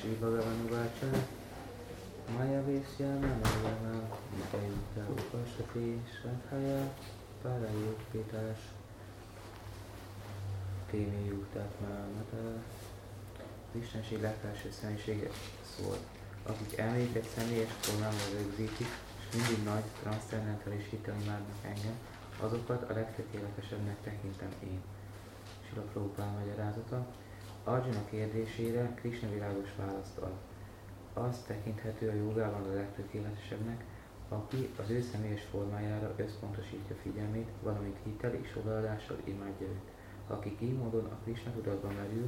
Sri Bhagavan Uvacha Maya Vyasya Manavana Vitayuta Upasati Shraddhaya Parayukpitas Témi Juttatmánata. Krishnaség legfelső személyisége szól, akik elméket személyes formában rögzítik, és mindig nagy, transzcendentális hitel imádnak engem, azokat a legtökéletesebbnek tekintem én. Srila Prabhupád magyarázata. Arjuna kérdésére Krishna világos választ ad. Az tekinthető a jogában a legtökéletesebbnek, aki az ő személyes formájára összpontosítja figyelmét, valamint hittel és odaadással imádja őt. Akik így módon a Krishna tudatban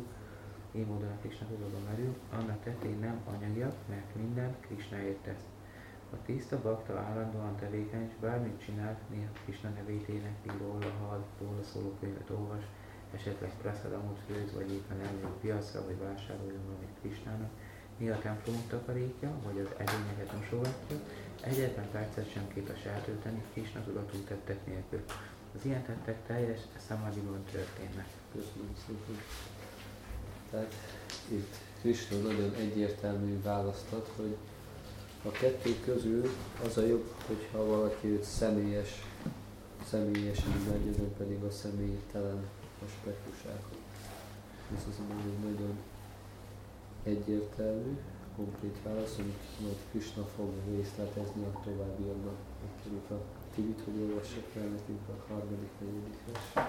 merül, annak tettei nem anyagiak, mert minden Krishnáért tesz. A tiszta bakta állandóan tevékeny, és bármit csinál, néha Krishna nevét énekli, róla hall, róla szóló könyvet olvas, esetleg prasadamot főz, vagy éppen elmegy a piacra, vagy vásároljon valamit Krishnának, néha templomot takarítja, vagy az edényeket mosogatja, egyetlen percet sem képes eltölteni Krishna tudatú tettek nélkül. Az ilyen tettek teljes szamadhiban történnek. Köszönöm szépen. Tehát itt Krishna nagyon egyértelmű választat, hogy a kettő közül az a jobb, hogyha valaki őt személyesen imádja, nem pedig a személytelen aspektusákat. Ez az nagyon egyértelmű, konkrét válasz, amit majd Krishna fog részletezni a továbbiakban. Megkérjük a Tivit, hogy olvassa fel nekünk a 3., 4. vers.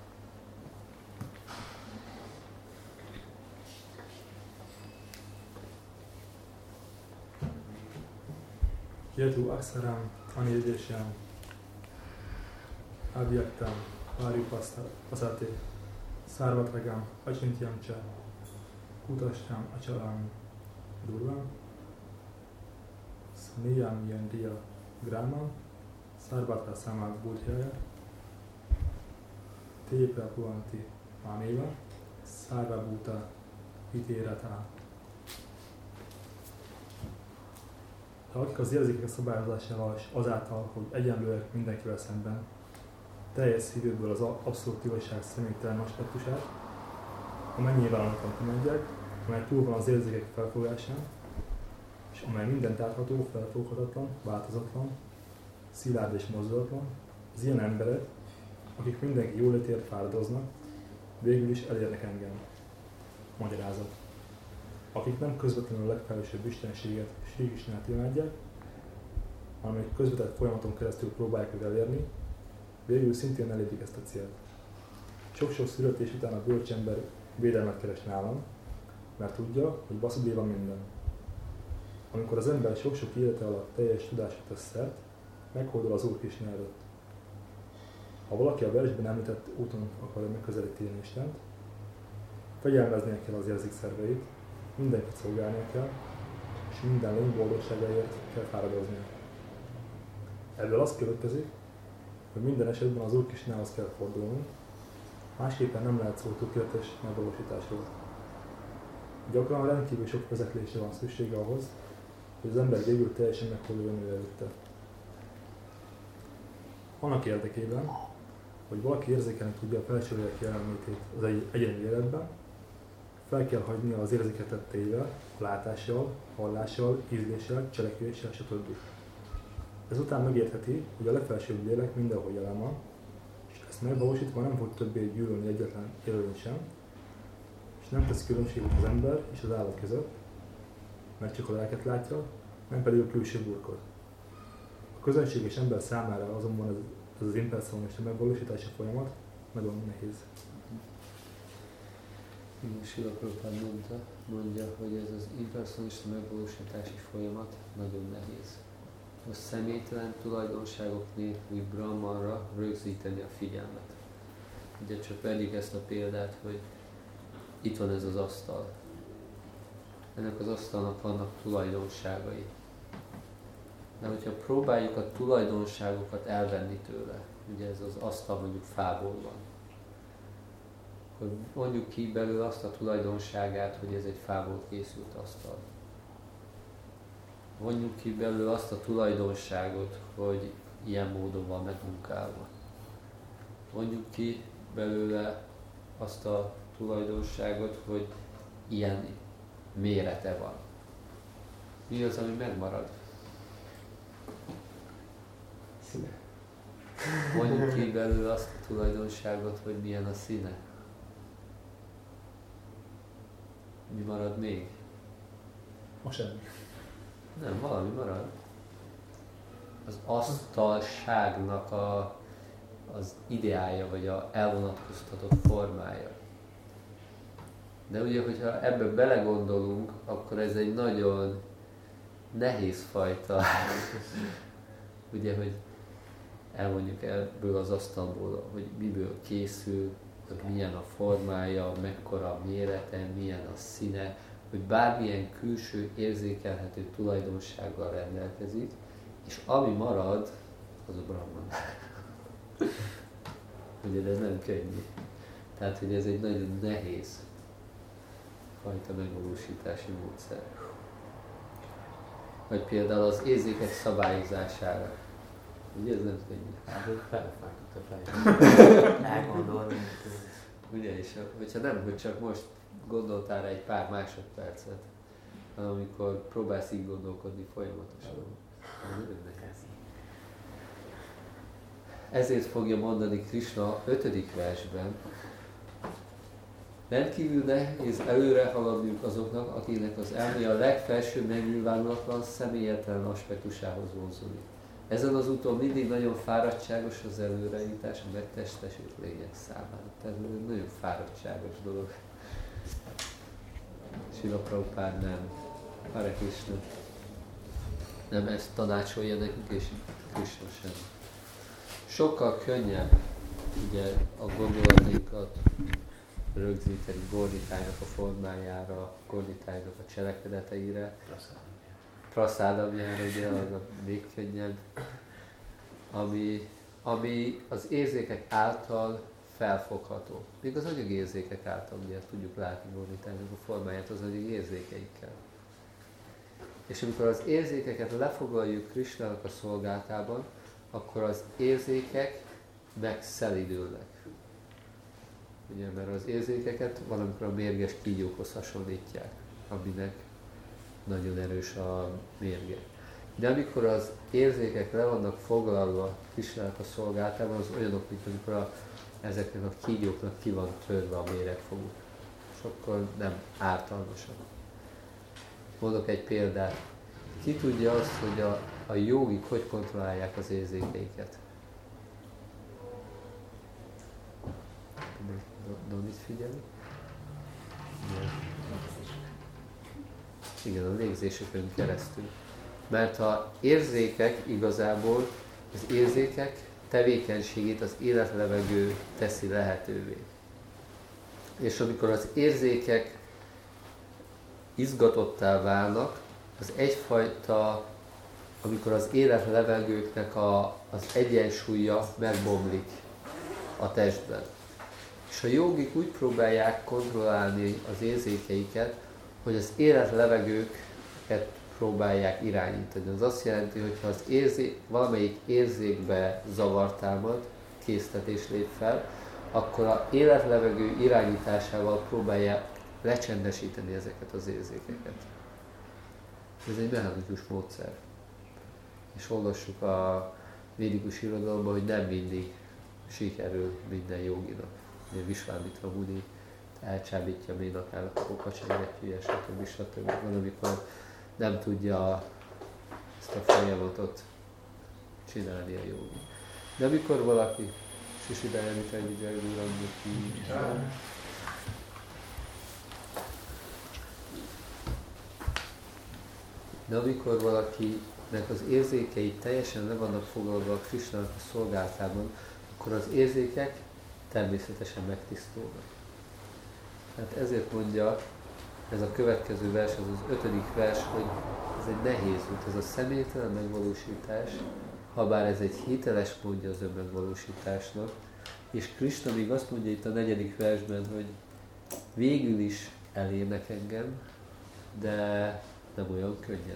Yetu aksaram anirdesham avyaktam paripasate sarvatragam achintyam cha kutasyam achalam durvam saniyam yandiya gramam sarvatra samag buddhaya te prapuanti mameva sarvabhuta hitérata. De akik az érzékek szabályozásával és azáltal, hogy egyenlőek mindenkivel szemben, teljes szívükből az abszolút igazság személytelen aspektusát, amely nyilvánosan kimondják, amely túl van az érzékek felfogásán, és amely mindent átható, felfoghatatlan, változatlan, szilárd és mozdulatlan, az ilyen emberek, akik mindenki jólétért fáradoznak, végül is elérnek engem. Magyarázat. Akik nem közvetlenül a legfelsőbb istenséget, Sri Krishnát imádják, hanem egy közvetett folyamaton keresztül próbálják őt elérni, végül szintén elérik ezt a célt. Sok-sok születés után a bölcsember védelmet keres nálam, mert tudja, hogy Vasudeva minden. Amikor az ember sok-sok élete alatt teljes tudását tesz szert, meghódol az Úr Krishna előtt. Ha valaki a versben említett úton akarja megközelíteni Istent, fegyelmeznie kell az érzékszerveit, mindenkit szolgálnia kell, és minden lény boldogságáért kell fáradoznia. Ebből az következik, hogy minden esetben az Úr Krishnához kell fordulnunk, másképpen nem lehet szó tökéletes megvalósításról. Gyakran rendkívül sok vezeklésre van szüksége ahhoz, hogy az ember végül teljesen meghódoljon ő előtte. Annak érdekében, hogy valaki érzékelni tudja a felső lélek jelenlétét az egyéni életben, fel kell hagynia az érzéketetteivel, a látással, hallással, ízléssel, cselekvéssel, stb. Ezután megértheti, hogy a legfelsőbb lélek mindenhol jelen van, és ezt megvalósítva nem fog többé gyűlölni egyetlen élőlény sem, és nem tesz különbséget az ember és az állat között, mert csak a lelket látja, nem pedig a külső burkot. A közönséges ember számára azonban ez az impersonalista megvalósítási folyamat nagyon nehéz. Srila Prabhupád mondja, hogy ez az impersonalista megvalósítási folyamat nagyon nehéz. A személytelen tulajdonságok nélküli Brahmanra rögzíteni a figyelmet. Ugye csak pedig ezt a példát, hogy itt van ez az asztal. Ennek az asztalnak vannak tulajdonságai. De hogyha próbáljuk a tulajdonságokat elvenni tőle, ugye ez az asztal mondjuk fából van, akkor mondjuk ki belőle azt a tulajdonságát, hogy ez egy fából készült asztal. Mondjuk ki belőle azt a tulajdonságot, hogy ilyen módon van megmunkálva. Mondjuk ki belőle azt a tulajdonságot, hogy ilyen mérete van. Mi az, ami megmarad? Színe. Mondjuk ki belőle azt a tulajdonságot, hogy milyen a színe. Mi marad még? Ma semmi. Nem, valami marad. Az asztalságnak az ideája, vagy a elvonatkoztatott formája. De ugye, hogyha ebbe belegondolunk, akkor ez egy nagyon nehéz fajta, ugye, hogy elmondjuk ebből az asztalból, hogy miből készül, hogy milyen a formája, mekkora a mérete, milyen a színe, hogy bármilyen külső érzékelhető tulajdonsággal rendelkezik, és ami marad, az a Brahman. Ugye, ez nem könnyű. Tehát, hogy ez egy nagyon nehéz fajta megvalósítási módszer. Vagy például az érzékek szabályozására. Ugye, ez nem könnyű. Hát, hogy felfájtott a fejem. Elgondolni. Ugye, és hogyha nem, hogy csak most gondoltál rá egy pár másodpercet, hanem amikor próbálsz így gondolkodni folyamatosan. Ez nagyon nehéz. Ezért fogja mondani Krishna 5. versben, rendkívül nehéz előre haladniuk azoknak, akiknek az elméje a legfelső megnyilvánulatlan, személyetlen aspektusához vonzódik. Ezen az úton mindig nagyon fáradtságos az előrejutás a megtestesült lények számára. Tehát ez egy nagyon fáradtságos dolog. Srila Prabhupád nem. Hare Krishna. Nem ezt tanácsolja nekünk, és Krishna sem. Sokkal könnyebb ugye a gondolatainkat rögzíteni Gorditájnak a formájára, Gorditájnak a cselekedeteire. Praszádamjára, ugye az a még könnyebb, ami az érzékek által felfogható. Még az anyagi érzékek által ugye tudjuk látni Gorditájnak a formáját az anyagi érzékeikkel. És amikor az érzékeket lefoglaljuk Krishnának a szolgálatában, akkor az érzékek megszelidülnek. Ugye, mert az érzékeket valamikor a mérges kígyókhoz hasonlítják, aminek nagyon erős a mérge. De amikor az érzékek le vannak foglalva Krishnának a szolgálatában, az olyanok, mint amikor ezeknek a kígyóknak ki van törve a méregfoguk. És akkor nem ártalmasak. Mondok egy példát. Ki tudja azt, hogy a jógik hogy kontrollálják az érzékeiket? Donit figyelni? Igen, a légzésükön keresztül. Mert a érzékek igazából, az érzékek tevékenységét az életlevegő teszi lehetővé. És amikor az érzékek izgatottá válnak, az egyfajta, amikor az életlevegőknek az egyensúlya megbomlik a testben. És a jogik úgy próbálják kontrollálni az érzékeiket, hogy az életlevegőket próbálják irányítani. Az azt jelenti, hogy ha az valamelyik érzékbe zavar támad, késztetés lép fel, akkor az életlevegő irányításával próbálják lecsendesíteni ezeket az érzékeket. Ez egy mechanikus módszer. És olvassuk a védikus irodalomban, hogy nem mindig sikerül minden joginak. Visvámitra Muni elcsábítja Ménakának a kokacsengettyűje, stb. Van, amikor nem tudja ezt a folyamatot csinálni a jogi. De amikor valaki Sisidájánit együgyel ki. De amikor valakinek az érzékei teljesen le vannak foglalva a Krishnának a szolgálatában, akkor az érzékek természetesen megtisztulnak. Hát ezért mondja ez a következő vers, az 5. vers, hogy ez egy nehéz út, ez a személytelen megvalósítás, habár ez egy hiteles módja az önmegvalósításnak, és Krishna még azt mondja itt a 4. versben, hogy végül is elérnek engem, de nem olyan könnyen.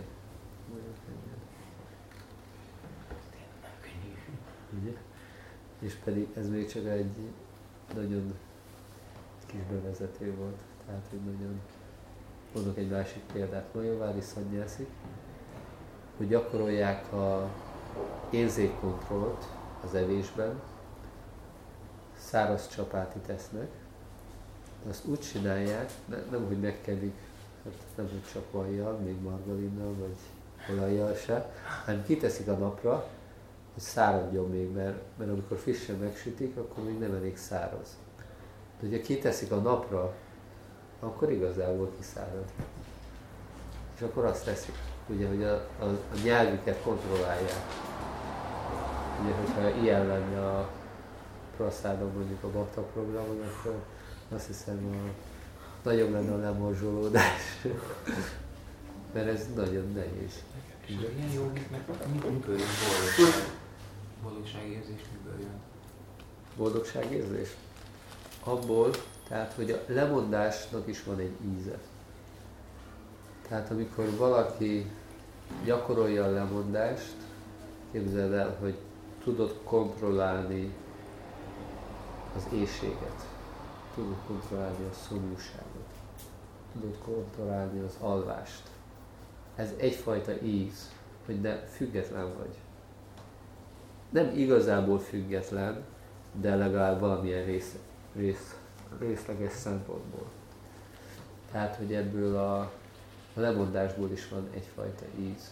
Ugye? És pedig ez még csak egy nagyon kis bevezető volt, tehát egy nagyon mondok egy másik példát, Majovári szannyászik, hogy gyakorolják a érzékkontrollt az evésben, száraz csapátit esznek, de azt úgy csinálják, nem hogy megkenik, hát nem hogy csak vajjal, még margarinnal vagy olajjal se, hanem kiteszik a napra, hogy száradjon még, mert amikor frissen megsütik, akkor még nem elég száraz. De ugye kiteszik a napra, akkor igazából kiszárad. És akkor azt teszik, ugye, hogy a nyelvüket kontrollálják. Ugye, hogyha ilyen lenne a praszádon mondjuk a bakta programon, akkor azt hiszem nagyobb lenne a lemorzsolódás. Mert ez nagyon nehéz. És ilyen jogiknek miből jön boldogság? Boldogságérzés miből jön? Boldogságérzés? Abból, tehát, hogy a lemondásnak is van egy íze. Tehát amikor valaki gyakorolja a lemondást, képzeld el, hogy tudod kontrollálni az éhséget, tudod kontrollálni a szomjúságot, tudod kontrollálni az alvást. Ez egyfajta íz, hogy de független vagy. Nem igazából független, de legalább valamilyen részleges szempontból. Tehát, hogy ebből a lemondásból is van egyfajta íz.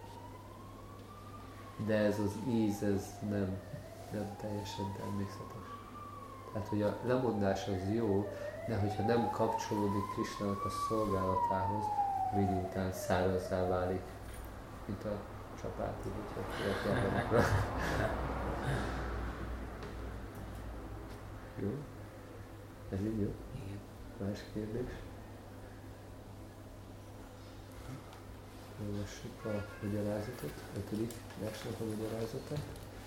De ez az íz, ez nem teljesen természetes. Tehát, hogy a lemondás az jó, de hogyha nem kapcsolódik Krisnának a szolgálatához, idő után szárazzá válik, mint a csapáti, hogyha kirakják. Jó? Ez így jó? Igen. Más kérdés? Olvassuk a magyarázatot, 5. versnek a magyarázatát.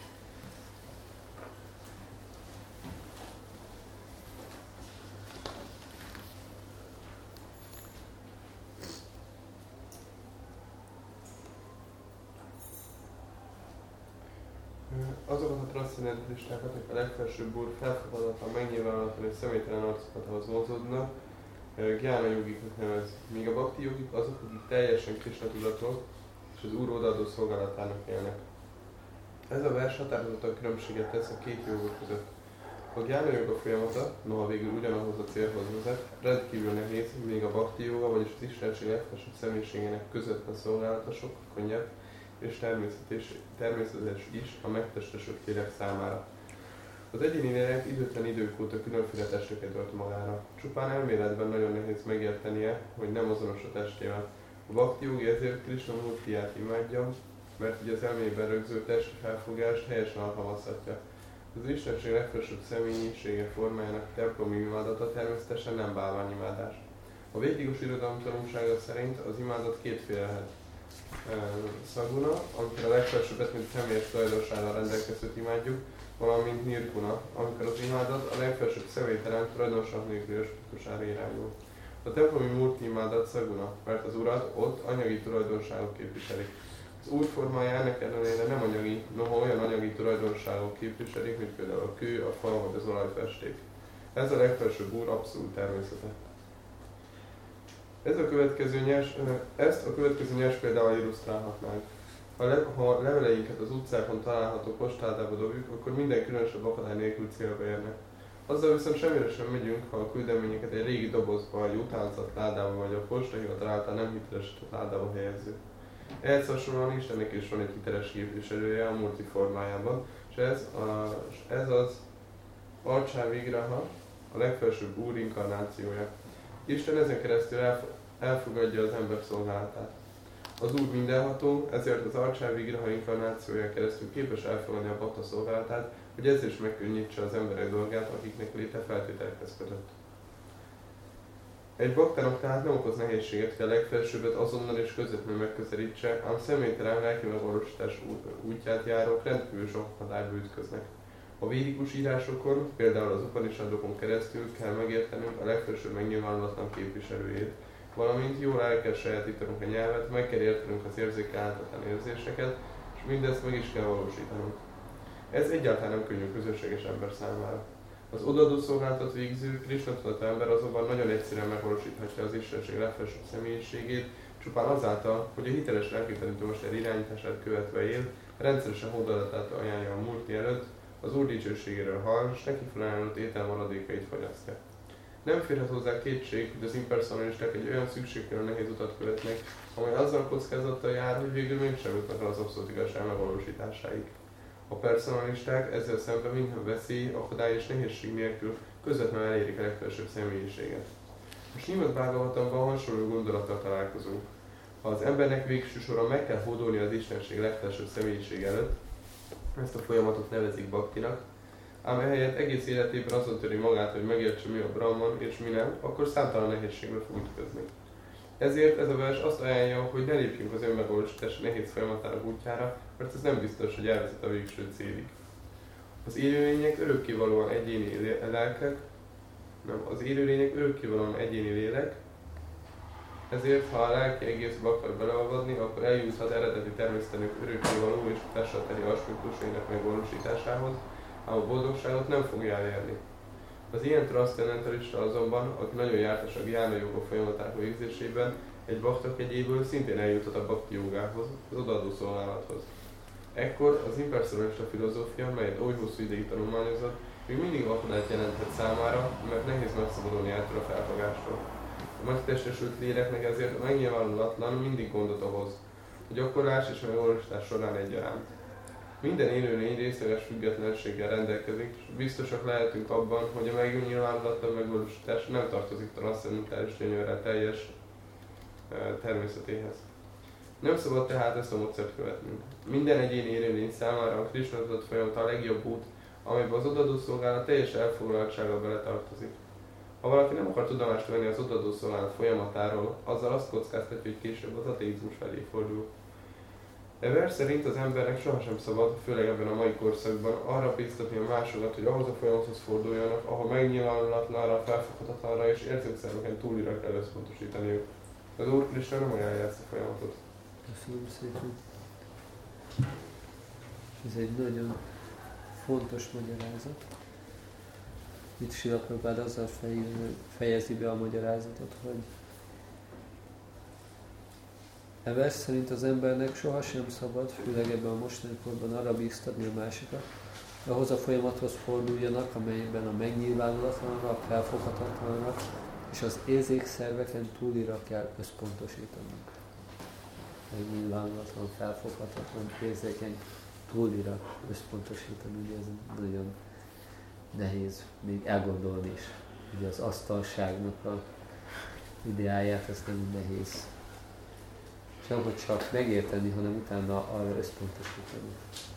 Azokat a transzcendentalistákat, akik a legfelsőbb úr felfogadatlan, megnyilvánultan és személytelen arcokathoz vonzódnak, gyána jogiknak nevez. Míg a bakti jogik azok, akik teljesen Krisna tudatot és az úr odaadó szolgálatának élnek. Ez a vers határozottan különbséget tesz a két jogok között. A gyána joga folyamata, noha végül ugyanahhoz a célhoz vezet, rendkívül nehéz, míg a bakti joga, vagyis az Istenség legfelsőbb személyiségének közvetlen szolgálata sokkal könnyebb és természetes is a megtestesült lélek számára. Az egyéni lélek időtlen idők óta különféle testeket ölt magára. Csupán elméletben nagyon nehéz megértenie, hogy nem azonos a testével. A bakti jogi ezért Krisna Murtiját imádja, mert így az elmében rögzült testi felfogást helyesen alkalmazhatja. Az Istenség legfelsőbb személyisége formájának templomi imádata természetesen nem bálványimádás. A védikus irodalom tanulsága szerint az imádat kétféle lehet. Szaguna, amikor a legfelsőbbet, mint személyes tulajdonsággal rendelkezőt imádjuk, valamint nirguna, amikor az imádat a legfelsőbb személytelen tulajdonság nélküli aspektusára irányul. A templomi murti imádat szaguna, mert az urat ott anyagi tulajdonságok képviselik. Az úr formája ennek ellenére nem anyagi, noha olyan anyagi tulajdonságok képviselik, mint például a kő, a fal vagy az olajfesték. Ez a legfelsőbb úr abszolút természete. Ezt a következő nyers példával illusztrálhatnánk. Ha leveleinket az utcákon található postádába dobjuk, akkor minden különösebb akadály nélkül célba érnek. Azzal viszont semmire sem megyünk, ha a küldeményeket egy régi dobozba, egy utánzat ládába vagy a postahivatal által nem hitelesített ládába helyezzük. Ehhez hasonlóan Istennek is van egy hiteles képviselője a multi formájában, és ez az Arcsa Vigraha, a legfelsőbb úr inkarnációja. Isten ezen keresztül elfogadja az ember szolgálatát. Az Úr mindenható, ezért az Arcsa Vigraha inkarnációja keresztül képes elfogadni a bakta szolgálatát, hogy ez is megkönnyítse az emberek dolgát, akiknek léte feltételekhez kötött. Egy baktának tehát nem okoz nehézséget, hogy a legfelsőbbet azonnal és közvetlenül megközelítse, ám személytelen lelki megvalósítás útját járók rendkívül sok akadályba ütköznek. A védikus írásokon, például az Upanishadokon keresztül kell megértenünk a legfelsőbb megnyilvánulatlan képviselőjét, valamint jól el kell sajátítanunk a nyelvet, meg kell értenünk az érzékelhetetlen érzéseket, és mindezt meg is kell valósítanunk. Ez egyáltalán nem könnyű közösséges ember számára. Az odaadó szolgálatot végző Krisna tudatú ember azonban nagyon egyszerűen megvalósíthatja az Istenség legfelsőbb személyiségét, csupán azáltal, hogy a hiteles lelkitanító-mester irányítását követve él, rendszeresen hódolatát ajánlja a múlti előtt, az Úr dicsőségéről hall, és neki felajánlott étel maradékait fogyasztja. Nem férhet hozzá kétség, hogy az impersonalisták egy olyan szükségtelen nehéz utat követnek, amely azzal kockázattal jár, hogy végül mégsem jutnak el az abszolút igazság megvalósításáig. A personalisták ezzel szemben minden veszély, akadály és nehézség nélkül közvetlenül elérik a legfelsőbb személyiséget. A Srimad Bhagavatamban hasonló gondolattal találkozunk. Ha az embernek végső soron meg kell hódolni az Istenség legfelsőbb személyiség előtt, ezt a folyamatot nevezik bhaktinak, ám ehelyett egész életében azon töri magát, hogy megértse, mi a Brahman és mi nem, akkor számtalan nehézségbe fog ütközni. Ezért ez a vers azt ajánlja, hogy ne lépjünk az önmegvalósítás nehéz folyamatának útjára, mert ez nem biztos, hogy elvezet a végső célig. Az élőlények örökkévalóan egyéni lelkek, az élőlények örökkévalóan egyéni lélek, ezért ha a lelki egészbe akar beleolvadni, akkor eljuthat eredeti természetének örökkévaló és társadalmi aspektusainak megvalósításához, ám a boldogságot nem fogja elérni. Az ilyen transzcendentalista azonban, aki nagyon jártas a gyána joga folyamatának végzésében, egy bakta kegyéből szintén eljuthat a bhakti jogához, az odaadó szolgálathoz. Ekkor az impersonalista filozófia, melyet oly hosszú ideig tanulmányozott, még mindig akadályt jelenthet számára, mert nehéz megszabadulni ettől a felfogástól. A megtestesült léleknek ezért a megnyilvánulatlan mindig gondot okoz, a gyakorlás és megvalósítás során egyaránt. Minden élőlény részleges függetlenséggel rendelkezik, és biztosak lehetünk abban, hogy a megnyilvánulatlan megvalósítás nem tartozik transzcendentális gyönyörrel teljes természetéhez. Nem szabad tehát ezt a módszert követnünk. Minden egyéni élőlény számára a Krisna tudat folyamata a legjobb út, amelyben az odaadó szolgálat teljes elfoglaltsággal beletartozik. Ha valaki nem akar tudomást venni az odaadó szolgálat folyamatáról, azzal azt kockáztatja, hogy később az ateizmus felé fordul. E vers szerint az embernek sohasem szabad, főleg ebben a mai korszakban, arra bíztatni a másokat, hogy ahhoz a folyamathoz forduljanak, ahol megnyilvánulatlanra, felfoghatatlanra és érzékszerveken túlira kell összpontosítaniuk. Az Úr Krisna nem ajánlja ezt a folyamatot. Köszönöm szépen. Ez egy nagyon fontos magyarázat. Itt Srila Prabhupád azzal fejezi be a magyarázatot, hogy e vers szerint az embernek sohasem szabad, főleg ebben a mostani korban arra bíztatni a másikat, ahhoz a folyamathoz forduljanak, amelyben a megnyilvánulatlanra, a felfoghatatlanra és az érzékszerveken túlira kell összpontosítanunk. Megnyilvánulatlan, felfoghatatlan, érzékeny túlira összpontosítani, ugye ez nagyon nehéz még elgondolni is. Ugye az asztalságnak a ideáját, ez nem nehéz. Sem, hogy csak megérteni, hanem utána arra összpontosítani.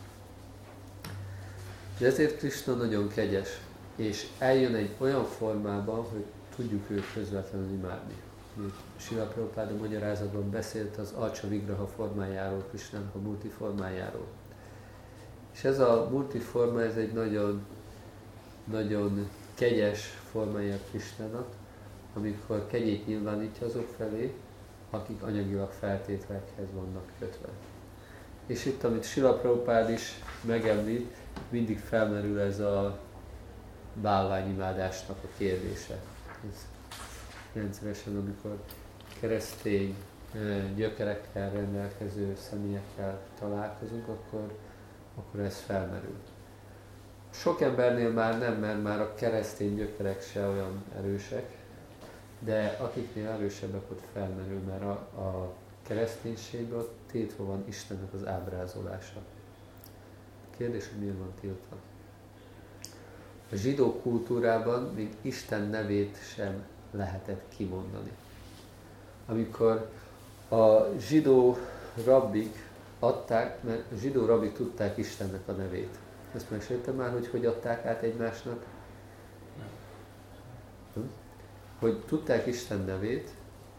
És ezért Krisna nagyon kegyes, és eljön egy olyan formában, hogy tudjuk őt közvetlenül imádni. Srila Prabhupád a magyarázatban beszélt az Archa Vigraha formájáról, Krisnának a multi formájáról. És ez a multi forma, ez egy nagyon, nagyon kegyes formája Krisnának, amikor kegyét nyilvánítja azok felé, akik anyagilag feltételekhez vannak kötve. És itt, amit Srila Prabhupád is megemlít, mindig felmerül ez a bálványimádásnak a kérdése. Ez rendszeresen, amikor keresztény gyökerekkel rendelkező személyekkel találkozunk, akkor ez felmerül. Sok embernél már nem, mert már a keresztény gyökerek se olyan erősek, de akiknél erősebbek, ott felmerül, mert a kereszténységben tiltva van Istennek az ábrázolása. Kérdés, hogy miért van tiltva? A zsidó kultúrában még Isten nevét sem lehetett kimondani. Amikor a zsidó rabbik adták, mert a zsidó rabbik tudták Istennek a nevét. Ezt meséltem már, hogy adták át egymásnak? Hogy tudták Isten nevét,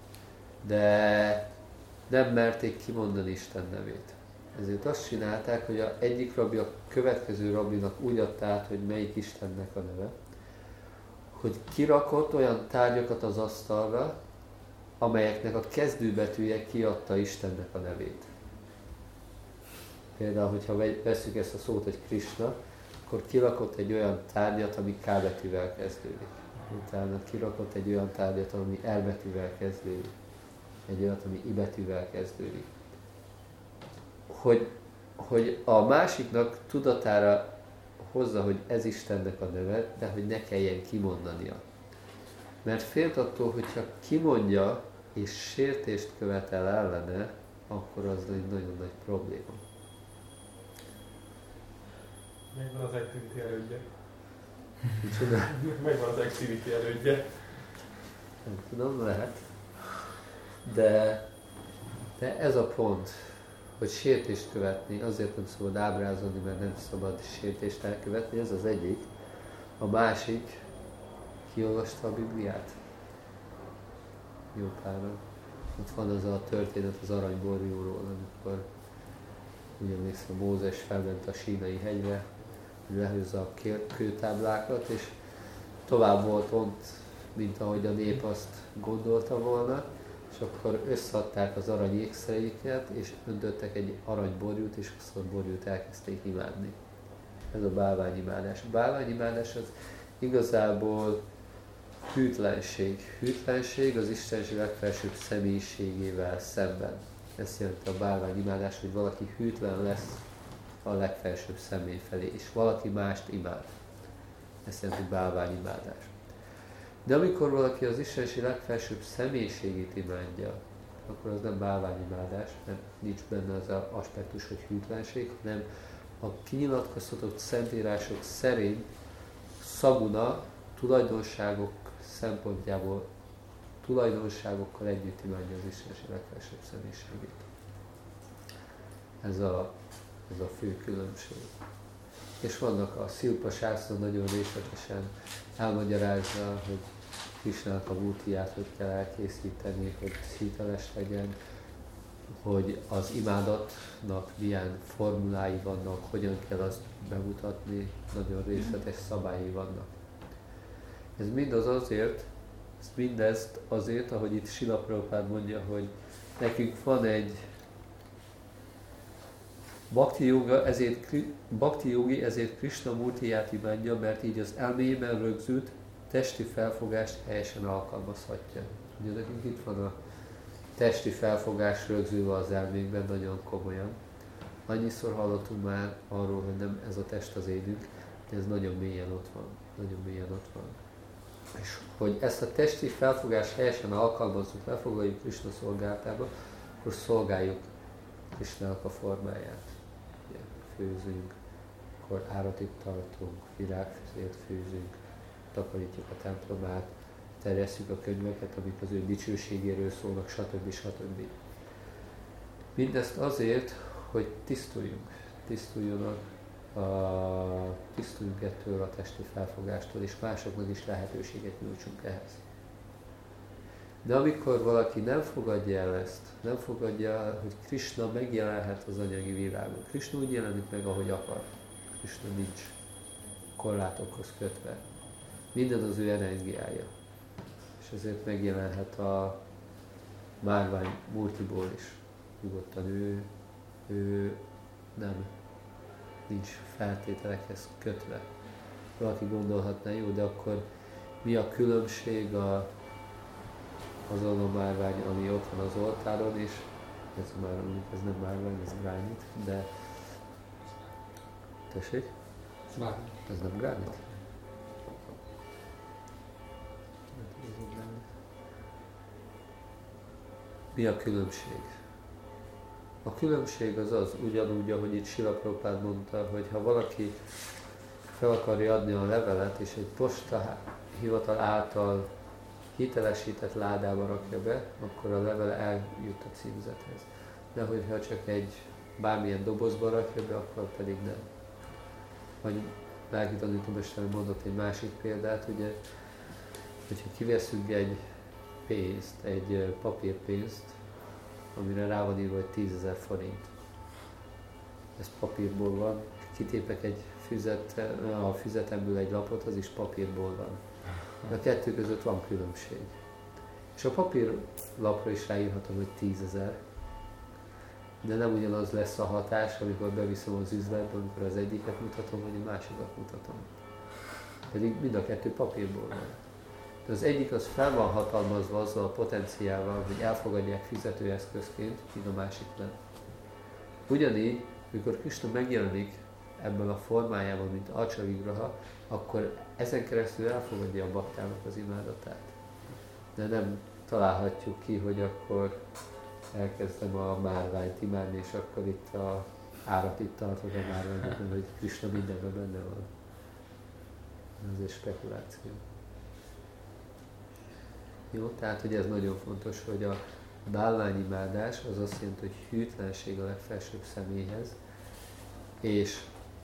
de nem merték kimondani Isten nevét. Ezért azt csinálták, hogy egyik rabbi a következő rabbinak úgy adta át, hogy melyik Istennek a neve, hogy kirakott olyan tárgyakat az asztalra, amelyeknek a kezdőbetűje kiadta Istennek a nevét. Például, hogyha vesszük ezt a szót, hogy Krishna, akkor kirakott egy olyan tárgyat, ami K betűvel kezdődik. Utána kirakott egy olyan tárgyat, ami R betűvel kezdődik. Egy olyat, ami I betűvel kezdődik. Hogy a másiknak tudatára hozza, hogy ez Istennek a neve, de hogy ne kelljen kimondania. Mert félt attól, hogyha kimondja és sértést követel ellene, akkor az egy nagyon nagy probléma. Megvan az activity elődje. Micsoda? Megvan az activity elődje. Nem tudom, lehet. De ez a pont, hogy sértést követni, azért nem szabad ábrázolni, mert nem szabad sértést elkövetni, ez az egyik. A másik, kiolvasta a Bibliát? Jó páran. Ott van az a történet az aranyborjúról, amikor úgy emlékszem, Mózes felment a Sínai hegyre, hogy lehúzza a kőtáblákat, és tovább volt ott, mint ahogy a nép azt gondolta volna, és akkor összeadták az arany ékszereiket, és öntöttek egy aranyborjút, és azt a borjút elkezdték imádni. Ez a bálványimádás. A bálványimádás az igazából hűtlenség. Hűtlenség az Istenség legfelsőbb személyiségével szemben. Ezt jelenti a bálványimádás, hogy valaki hűtlen lesz a legfelsőbb személy felé, és valaki mást imád. Ezt jelenti bálványimádás. De amikor valaki az Istenség legfelsőbb személyiségét imádja, akkor az nem bálványimádás, mert nincs benne az az aspektus, hogy hűtlenség, hanem a kinyilatkoztatott szentírások szerint szaguna tulajdonságok szempontjából tulajdonságokkal együtt imádja az Istenség legfelsőbb személyiségét. Ez a fő különbség. És vannak a Szilpa Sászló nagyon részletesen elmagyarázza, hogy Krisnának a múrtiát hogy kell elkészíteni, hogy hiteles legyen, hogy az imádatnak milyen formulái vannak, hogyan kell azt bemutatni, nagyon részletes szabályi vannak. Ez mindezt azért, ahogy itt Srila Prabhupád mondja, hogy nekünk van egy Bhakti Yogi ezért Krishna múrtiját imádja, mert így az elméjében rögzült testi felfogást helyesen alkalmazhatja. Ugye nekünk itt van a testi felfogás rögzülve az elménkben nagyon komolyan. Annyiszor hallottunk már arról, hogy nem ez a test az énünk, de ez nagyon mélyen ott van. Nagyon mélyen ott van. És hogy ezt a testi felfogást helyesen alkalmazzuk, lefoglaljuk Krishna szolgálatába, akkor szolgáljuk Krishnának a formáját. Ugye, főzünk, akkor áratit tartunk, virágfüzért főzünk, takarítjuk a templomát, terjesszük a könyveket, amik az ő dicsőségéről szólnak, stb. Stb. Mindezt azért, hogy tisztuljunk ettől a testi felfogástól, és másoknak is lehetőséget nyújtsunk ehhez. De amikor valaki nem fogadja el ezt, nem fogadja el, hogy Krishna megjelenhet az anyagi világon. Krishna úgy jelenik meg, ahogy akar. Krishna nincs korlátokhoz kötve. Minden az ő energiája. És ezért megjelenhet a márvány múltiból is. Nyugodtan ő nem nincs feltételekhez kötve. Valaki gondolhatná, jó, de akkor mi a különbség azon a márvány, ami ott van az oltáron, és ez nem márvány, ez gránit, de... Tessék? Ez nem gránit? Mi a különbség? A különbség az ugyanúgy, ahogy itt Srila Prabhupád mondta, hogy ha valaki fel akarja adni a levelet, és egy posta hivatal által hitelesített ládába rakja be, akkor a level eljut a címzethez. De hogyha csak egy bármilyen dobozba rakja be, akkor pedig nem. Vagy lelki tanítómester mondott egy másik példát, ugye, hogyha kiveszünk egy pénzt, egy papírpénzt, amire rá van írva, hogy 10 000 forint. Ez papírból van, kitépek egy a füzetemből egy lapot, az is papírból van. A kettő között van különbség. És a papírlapra is ráírhatom, hogy 10 000, De nem ugyanaz lesz a hatás, amikor beviszem az üzletbe, amikor az egyiket mutatom, vagy a másikat mutatom. Pedig mind a kettő papírból van. De az egyik az fel van hatalmazva azzal a potenciával, hogy elfogadják fizetőeszközként, míg a másik nem. Ugyanígy, amikor Krishna megjelenik ebben a formájában, mint Acsa Vigraha, akkor ezen keresztül elfogadja a baktának az imádatát. De nem találhatjuk ki, hogy akkor elkezdem a márványt imádni, és akkor itt a árat itt tartod a márványnak, hogy Krishna mindenben benne van. Ez egy spekuláció. Jó, tehát hogy ez nagyon fontos, hogy a bálványimádás az azt jelenti, hogy hűtlenség a legfelsőbb személyhez, és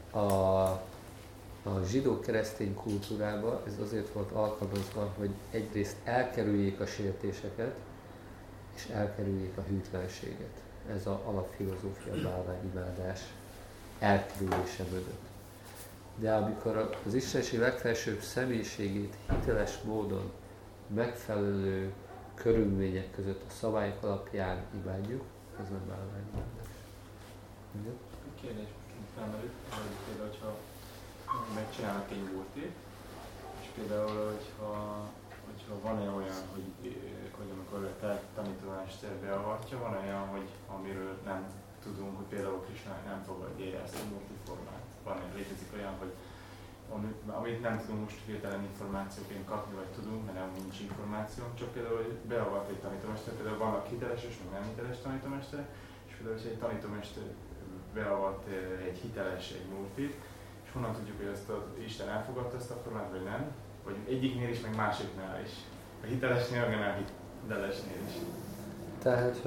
a zsidó-keresztény kultúrában ez azért volt alkalmazva, hogy egyrészt elkerüljék a sértéseket, és elkerüljék a hűtlenséget. Ez az alapfilozófia a bálványimádás elkerülése mögött. De amikor az Istenség legfelsőbb személyiségét hiteles módon, megfelelő körülmények között a szabályok alapján imádjuk, ez nem bálványimádás. Kérdés felmerült, hogy például, hogyha megcsinálnak egy múltit, és például, hogyha van-e olyan, hogy amikor a tanítómester beavatja, van olyan, hogy amiről nem tudunk, hogy például Krishna nem fogadja ezt a multiformát. Létezik olyan, hogy amit nem tudunk most hirtelen információként kapni, vagy tudunk, mert nem nincs információnk, csak például, hogy beavat egy tanítómester, például vannak hiteles és nem hiteles tanítómesterek, és például, hogy egy tanítómester beavat egy hiteles, egy multit, és honnan tudjuk, hogy ezt az Isten elfogadta ezt a formát, vagy nem, vagy egyiknél is, meg másiknál is. A hitelesnél, meg a nem hitelesnél is. Tehát,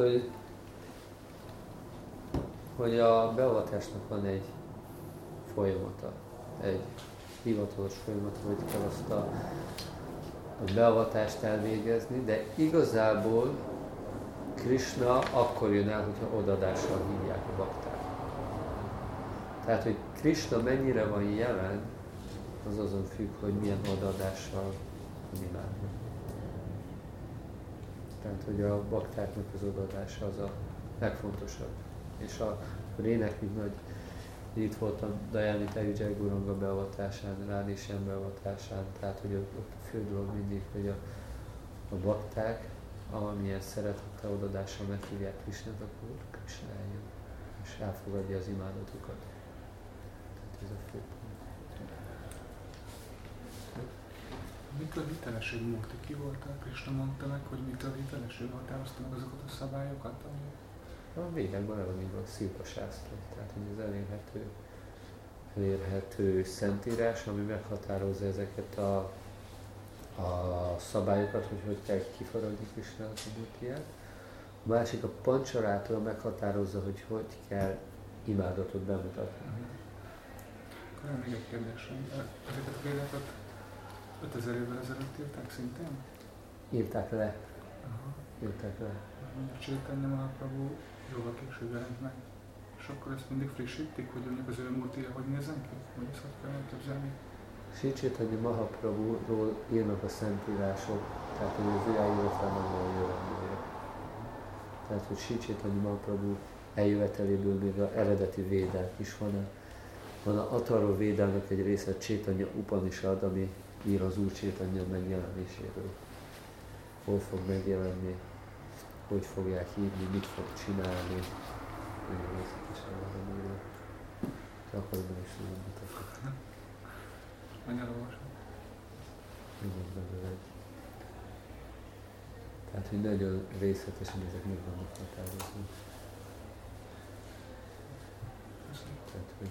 hogy a beavatásnak van egy folyamata, egy hivatalos folyamata, hogy kell azt a beavatást elvégezni, de igazából Krishna akkor jön el, hogyha odadással hívják a bakták. Tehát, hogy Krishna mennyire van jelen, az azon függ, hogy milyen odaadással imádnak. Tehát, hogy a baktáknak az odaadása az a legfontosabb. És akkor ének, mint nagy, itt voltam Dayani Tejügyel Guranga beavatásán, Rádésem beavatásán, tehát, hogy ott a fő dolog mindig, hogy a bakták, amilyen szeretettel, odaadással meghívják Krishnát, akkor Krishna eljön, és elfogadja az imádatukat. Tehát ez a fő pont. Mitől hitelesség múlti ki voltál? Krishna mondta meg, hogy mitől hitelesség határozta meg azokat a szabályokat, ami... A védekben elég van Szilpa Sásztra, tehát hogy az elérhető szentírás, ami meghatározza ezeket a szabályokat, hogy kell kifaragni Krishnának a múltiját. A másik a Pancharátra meghatározza, hogy kell imádatot bemutatni. Akkor még egy kérdésem. Ezeket a példákat 5000 évvel ezelőtt írták szintén? Írták le. Aha. Írták le. A Chaitanya Mahaprabhu jóval később jelent meg. És akkor ezt mindig frissítik, hogy mondjuk az ő múltija hogy nézzen ki? Vagy ezt hogy kell elképzelni? Sri Chaitanya Mahaprabhuról írnak a szentírások, tehát hogy az ő eljövetel nem olyan jövendője. Tehát, hogy Sri Chaitanya Mahaprabhu eljöveteléből még az eredeti védák is van a Atharva Védának egy része, Chaitanya Upanishad, ami ír az Úr Chaitanya megjelenéséről. Hol fog megjelenni, hogy fogják hívni, mit fog csinálni. Nagyon részletesen van írva. Akkor nem is tudom mutatni. Majd elolvasom. Tehát, hogy nagyon részletesen ezek meg vannak határozva. Tehát, hogy...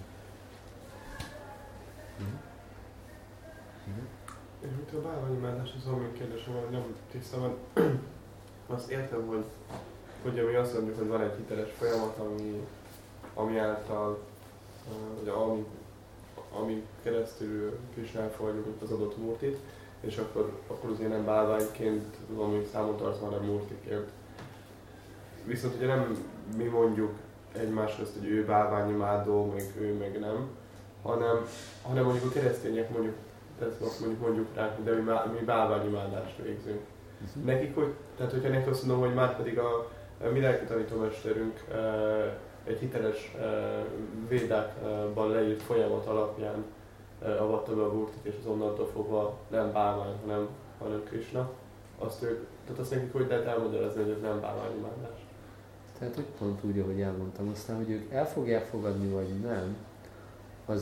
És mint a bálványimádás, az valami kérdésem van, nem tisztában. Azt értem, hogy mi azt mondjuk, hogy van egy hiteles folyamat, ami által, vagy ami keresztül Krishna elfogadjuk az adott múltit, és akkor azért nem bálványként, valami számon tartva, hanem múltiként. Viszont ugye nem mi mondjuk egymásra azt, hogy ő bálványimádó, meg ő meg nem, hanem mondjuk a keresztények mondjuk ránk, de mi bálványimádást végzünk. Nekik, tehát hogyha nekik azt mondom, hogy már pedig a mi lelki tanítómesterünk egy hiteles védákban leírt folyamat alapján avatta be a Murtit, és az onnantól fogva nem bálvány, hanem Krishna. Tehát azt nekik hogy lehet elmagyarázni, hogy ez nem bálványimádás? Tehát hogy pont úgy, ahogy elmondtam, aztán, hogy ők el fogják fogadni, vagy nem, az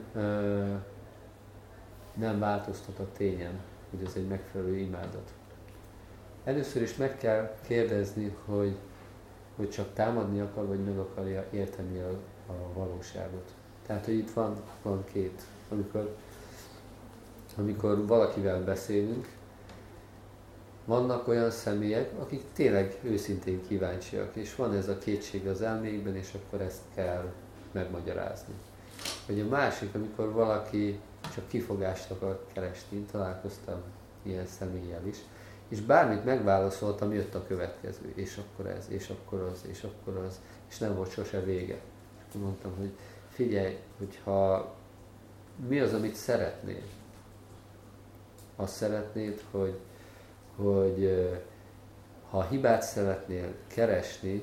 nem változtat a tényen, hogy ez egy megfelelő imádat. Először is meg kell kérdezni, hogy csak támadni akar, vagy meg akarja érteni a valóságot. Tehát, hogy itt van két. Amikor valakivel beszélünk, vannak olyan személyek, akik tényleg őszintén kíváncsiak, és van ez a kétség az elmékben, és akkor ezt kell megmagyarázni. Vagy a másik, amikor valaki csak kifogást akar keresni, én találkoztam ilyen személlyel is, és bármit megválaszoltam, jött a következő, és akkor ez, és akkor az, és akkor az, és nem volt sose vége. És mondtam, hogy figyelj, hogyha mi az, amit szeretnél? Azt szeretnéd, hogy ha hibát szeretnél keresni,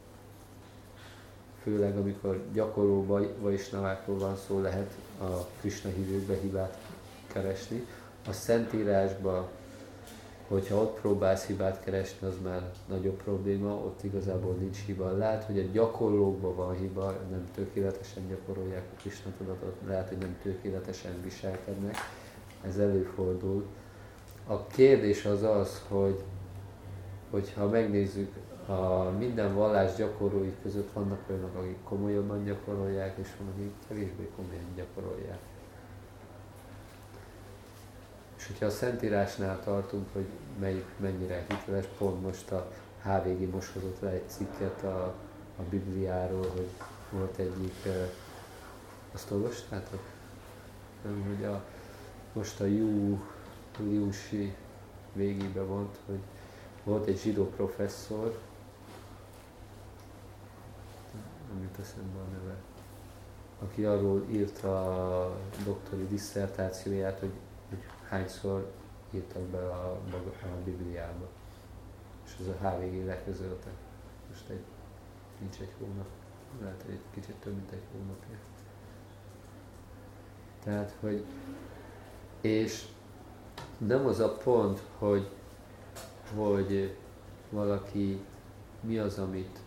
főleg amikor gyakorló vajsnavákról van szó, lehet a Krishna hívőkbe hibát keresni. A Szentírásban, hogyha ott próbálsz hibát keresni, az már nagyobb probléma, ott igazából nincs hiba. Lehet, hogy a gyakorlókban van hiba, nem tökéletesen gyakorolják a Krishna tudatot, lehet, hogy nem tökéletesen viselkednek, ez előfordul. A kérdés az, hogy ha megnézzük, minden vallás gyakorlói között vannak olyanok, akik komolyabban gyakorolják, és van, akik kevésbé komolyan gyakorolják. És hogyha a Szentírásnál tartunk, hogy melyik mennyire hiteles, pont most a HVG most hozott le egy cikket a Bibliáról, hogy volt egyik, azt olvastátok? Nem, hogy most a júliusi végében volt, hogy volt egy zsidó professzor, nem jut eszembe a neve, aki arról írta a doktori disszertációját, hogy hányszor írtak be a Bibliába. És az a HVG leközölte. Most nincs egy hónap, lehet, hogy egy kicsit több, mint egy hónapja. Tehát, hogy és nem az a pont, hogy valaki mi az, amit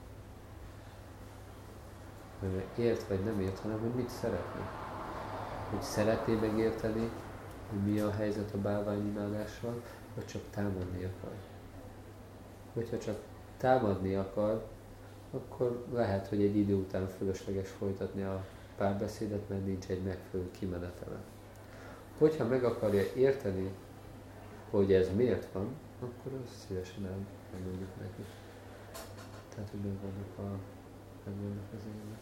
ért vagy nem ért, hanem hogy mit szeretne. Hogy szeretné megérteni, hogy mi a helyzet a bálványimádással, vagy csak támadni akar. Hogyha csak támadni akar, akkor lehet, hogy egy idő után fölösleges folytatni a párbeszédet, mert nincs egy megfelelő kimenetele. Hogyha meg akarja érteni, hogy ez miért van, akkor azt szívesen elmondjuk neki. Tehát, hogy megvannak az ének.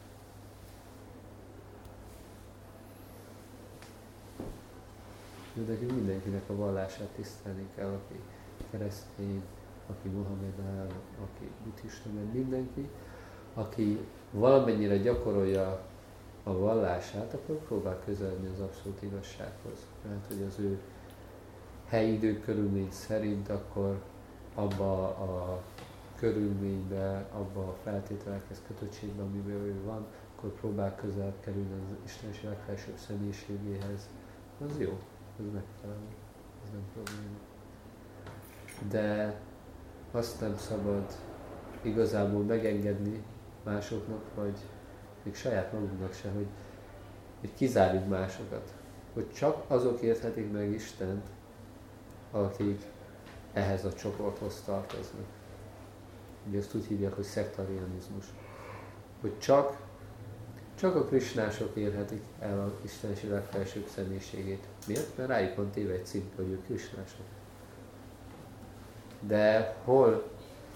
De mindenkinek a vallását tisztelni kell, aki keresztény, aki Mohamedán, aki buddhista, mert mindenki, aki valamennyire gyakorolja a vallását, akkor próbál közeledni az abszolút igazsághoz. Mert hogy az ő helyi időkörülmény szerint akkor abba a körülménybe, abba a feltételekhez, kötöttségben, amiben ő van, akkor próbál közel kerülni az Istenség legfelsőbb személyiségéhez. Az jó, ez megfelelő, ez nem probléma. De azt nem szabad igazából megengedni másoknak, vagy még saját magunknak se, hogy kizárjuk másokat. Hogy csak azok érthetik meg Istent, akik ehhez a csoporthoz tartoznak. Ugye ezt úgy hívják, hogy szektarianizmus. Hogy csak a krisnások érhetik el az Istenség legfelsőbb személyiségét. Miért? Mert rájuk van téve egy cím, hogy ők krisnások. De hol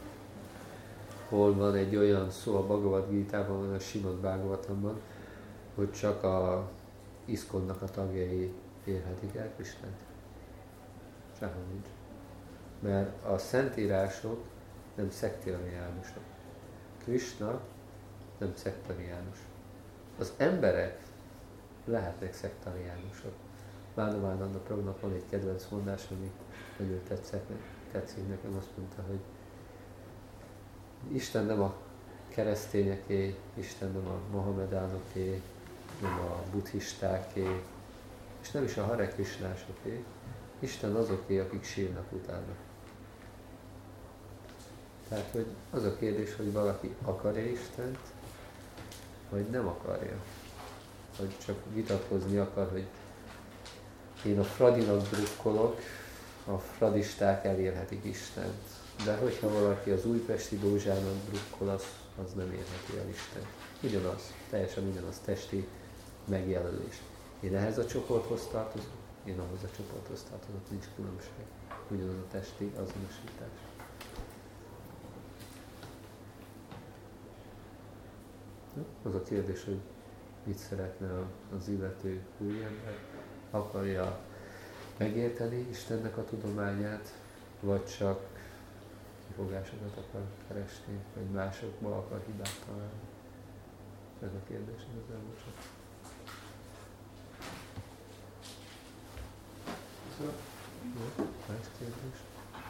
van egy olyan szó a Bhagavad Gitában, van a Srimad Bhagavatamban, hogy csak a ISKCON-nak a tagjai érhetik el Krisnát? Sehol nincs. Mert a szentírások nem szektariánusok. Krishna nem szektariánus. Az emberek lehetnek szektariánusok. Madhavananda Prabhunak van egy kedvenc mondás, ami nagyon tetszik nekem, azt mondta, hogy Isten keresztényeké, Isten nem a mohamedánoké, nem a buddhistáké, és nem is a Hare Krishnásoké. Isten azoké, akik sírnak utána. Tehát, hogy az a kérdés, hogy valaki akar-e Istent, vagy nem akarja. Vagy csak vitatkozni akar, hogy én a Fradinak drukkolok, a fradisták elérhetik Istent. De hogyha valaki az újpesti Dózsának drukkol, az nem érheti el Istent. Ugyanaz, teljesen ugyanaz, testi megjelölés. Én ehhez a csoporthoz tartozom, én ahhoz a csoporthoz tartozok, nincs különbség. Ugyanaz a testi azonosítás. Az a kérdés, hogy mit szeretne az illető úriember, akarja megérteni Istennek a tudományát, vagy csak kifogásokat akar keresni, vagy másokból akar hibát találni. Ez a kérdés igazából csak. Más kérdés?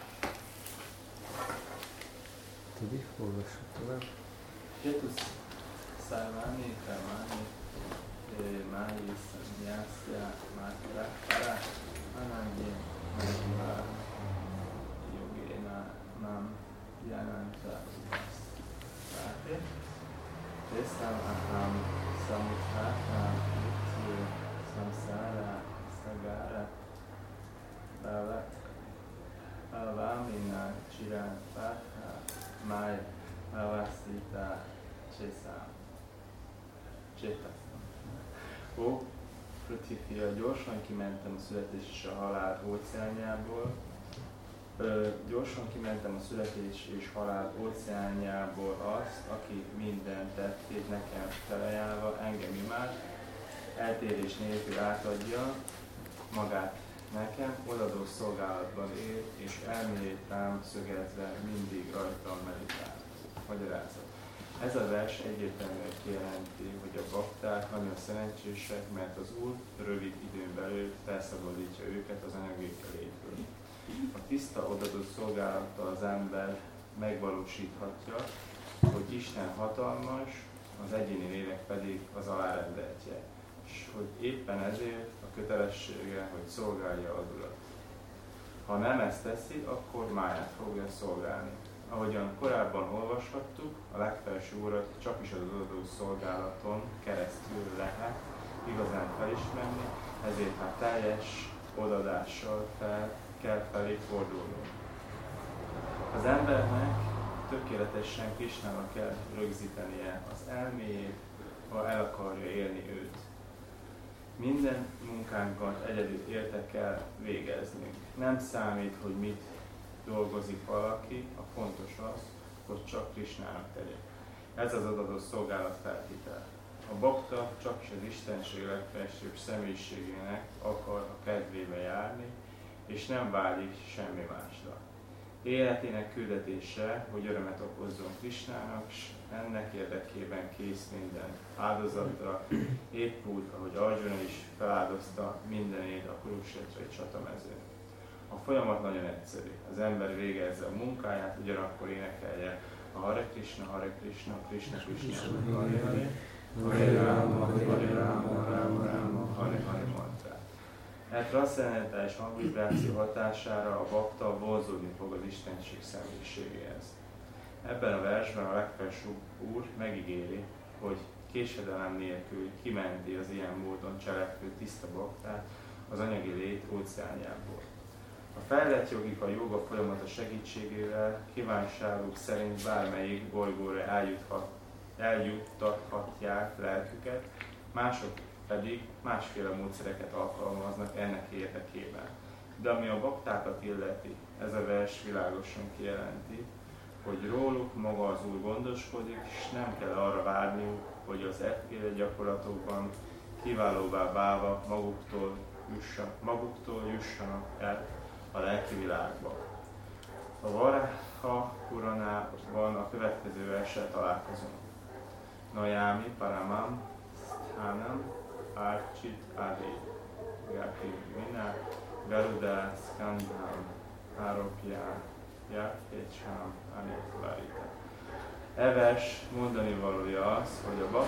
Tudi, olvassuk tovább. Ketus Szálváni, Kármáni, Máji, Szanyászja, Mátra, Kara, Anandja, Májjá, Jogéna, Nam, Jananta, Sáté, Teszám Aham, Samuthátam, Utyu, Samszára, Szagára, Bálat, Alvámina, Csirán, Pátha, Máj, Avasztita, Csészám. Ó, Prithifia, gyorsan kimentem a születés és a halál óceánjából. Gyorsan kimentem a születés és halál óceánjából azt, aki minden tettét nekem felajánlva engem imád, eltérés nélkül átadja magát nekem, odadó szolgálatban él, és elmélét rám szögezve mindig rajtam meditál. Magyarázat. Ez a vers egyértelműen kijelenti, hogy a bakták nagyon szerencsések, mert az Úr rövid időn belül felszabadítja őket az anyagi létből. A tiszta odadott szolgálattal az ember megvalósíthatja, hogy Isten hatalmas, az egyéni lélek pedig az alárendeltje, és hogy éppen ezért a kötelessége, hogy szolgálja az Urat. Ha nem ezt teszi, akkor máját fogja szolgálni. Ahogyan korábban olvashattuk, a legfelső Urat csak is az odadó szolgálaton keresztül lehet igazán felismerni, ezért már teljes odadással kell felé fordulni. Az embernek tökéletesen Krisnának kell rögzítenie az elméjét, ha el akarja élni őt. Minden munkánkat egyedül érte kell végeznünk. Nem számít, hogy mit dolgozik valaki, a fontos az, hogy csak Krisnának tegye. Ez az adott szolgálat feltétel. A bakta csak is az Istenség legfelsőbb személyiségének akar a kedvébe járni, és nem vágyik semmi másra. Életének küldetése, hogy örömet okozzon Krisnának, és ennek érdekében kész minden áldozatra, épp úgy, ahogy Arjuna is feláldozta mindenét a Kurukshetrai csatamezőn. A folyamat nagyon egyszerű. Az ember végezze a munkáját, ugyanakkor énekelje a Hare Krishna, Krishna Krishna, Hare Hare, Hare Rama, Rama Rama, Hare Hare mantrát. E transzcendentális hangvibráció hatására a bakta vonzódni fog az Istenség személyiségéhez. Ebben a versben a legfelsőbb Úr megígéri, hogy késedelem nélkül kimenti az ilyen módon cselekvő tiszta baktát az anyagi lét óceánjából. A fejlett jogik a jóga folyamata segítségével kívánságuk szerint bármelyik bolygóra eljuttathatják lelküket, mások pedig másféle módszereket alkalmaznak ennek érdekében. De ami a baktákat illeti, ez a vers világosan kijelenti, hogy róluk maga az Úr gondoskodik, és nem kell arra várniuk, hogy az efféle gyakorlatokban kiválóvá válva maguktól jussanak el a lelki világba. A Varaha Puranában a következő verssel találkozunk. Najami Paramam Sthanam Archit Adi Gati Vina Garuda Skandham Aropya Yakecham Anitvarita. E vers mondani valója az, hogy a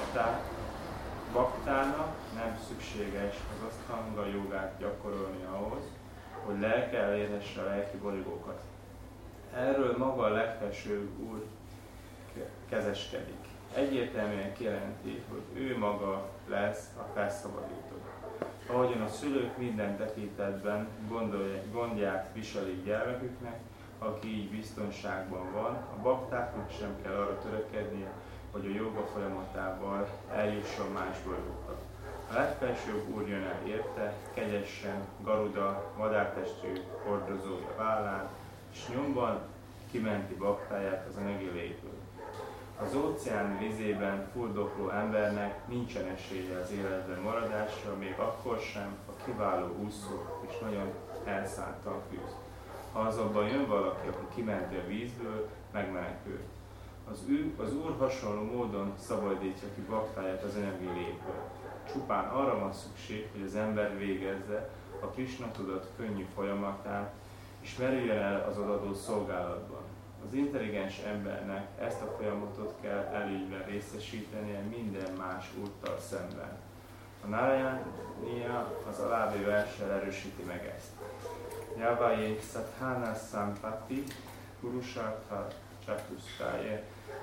baktának nem szükséges az asztanga jogát gyakorolni ahhoz, hogy lelke elérhesse a lelki bolygókat. Erről maga a legfelsőbb úr kezeskedik. Egyértelműen kijelenti, hogy ő maga lesz a felszabadító. Ahogyan a szülők minden tekintetben gondját viselik gyermeküknek, aki így biztonságban van, a baktáknak sem kell arra törekednie, hogy a jóga folyamatával eljusson más bolygókra. A legfelsőbb úr jön el érte, kegyesen, Garuda, madártestű hordozója vállán, és nyomban kimenti baktáját az anyagi légből. Az óceán vizében fuldokló embernek nincsen esélye az életben maradásra, még akkor sem, ha kiváló úszó és nagyon elszántan küzd. Ha azonban jön valaki, aki kimenti a vízből, megmenekül. Az Úr hasonló módon szabadítja ki baktáját az anyagi légből. Csupán arra van szükség, hogy az ember végezze a Krisna tudat könnyű folyamatát, és merüljön el az odadó szolgálatban. Az intelligens embernek ezt a folyamatot kell előnyben részesítenie minden más úttal szemben. A Narayaniya az alábbi verssel erősíti meg ezt. Javaye Sathana Sampati Purusartha Chatuskaye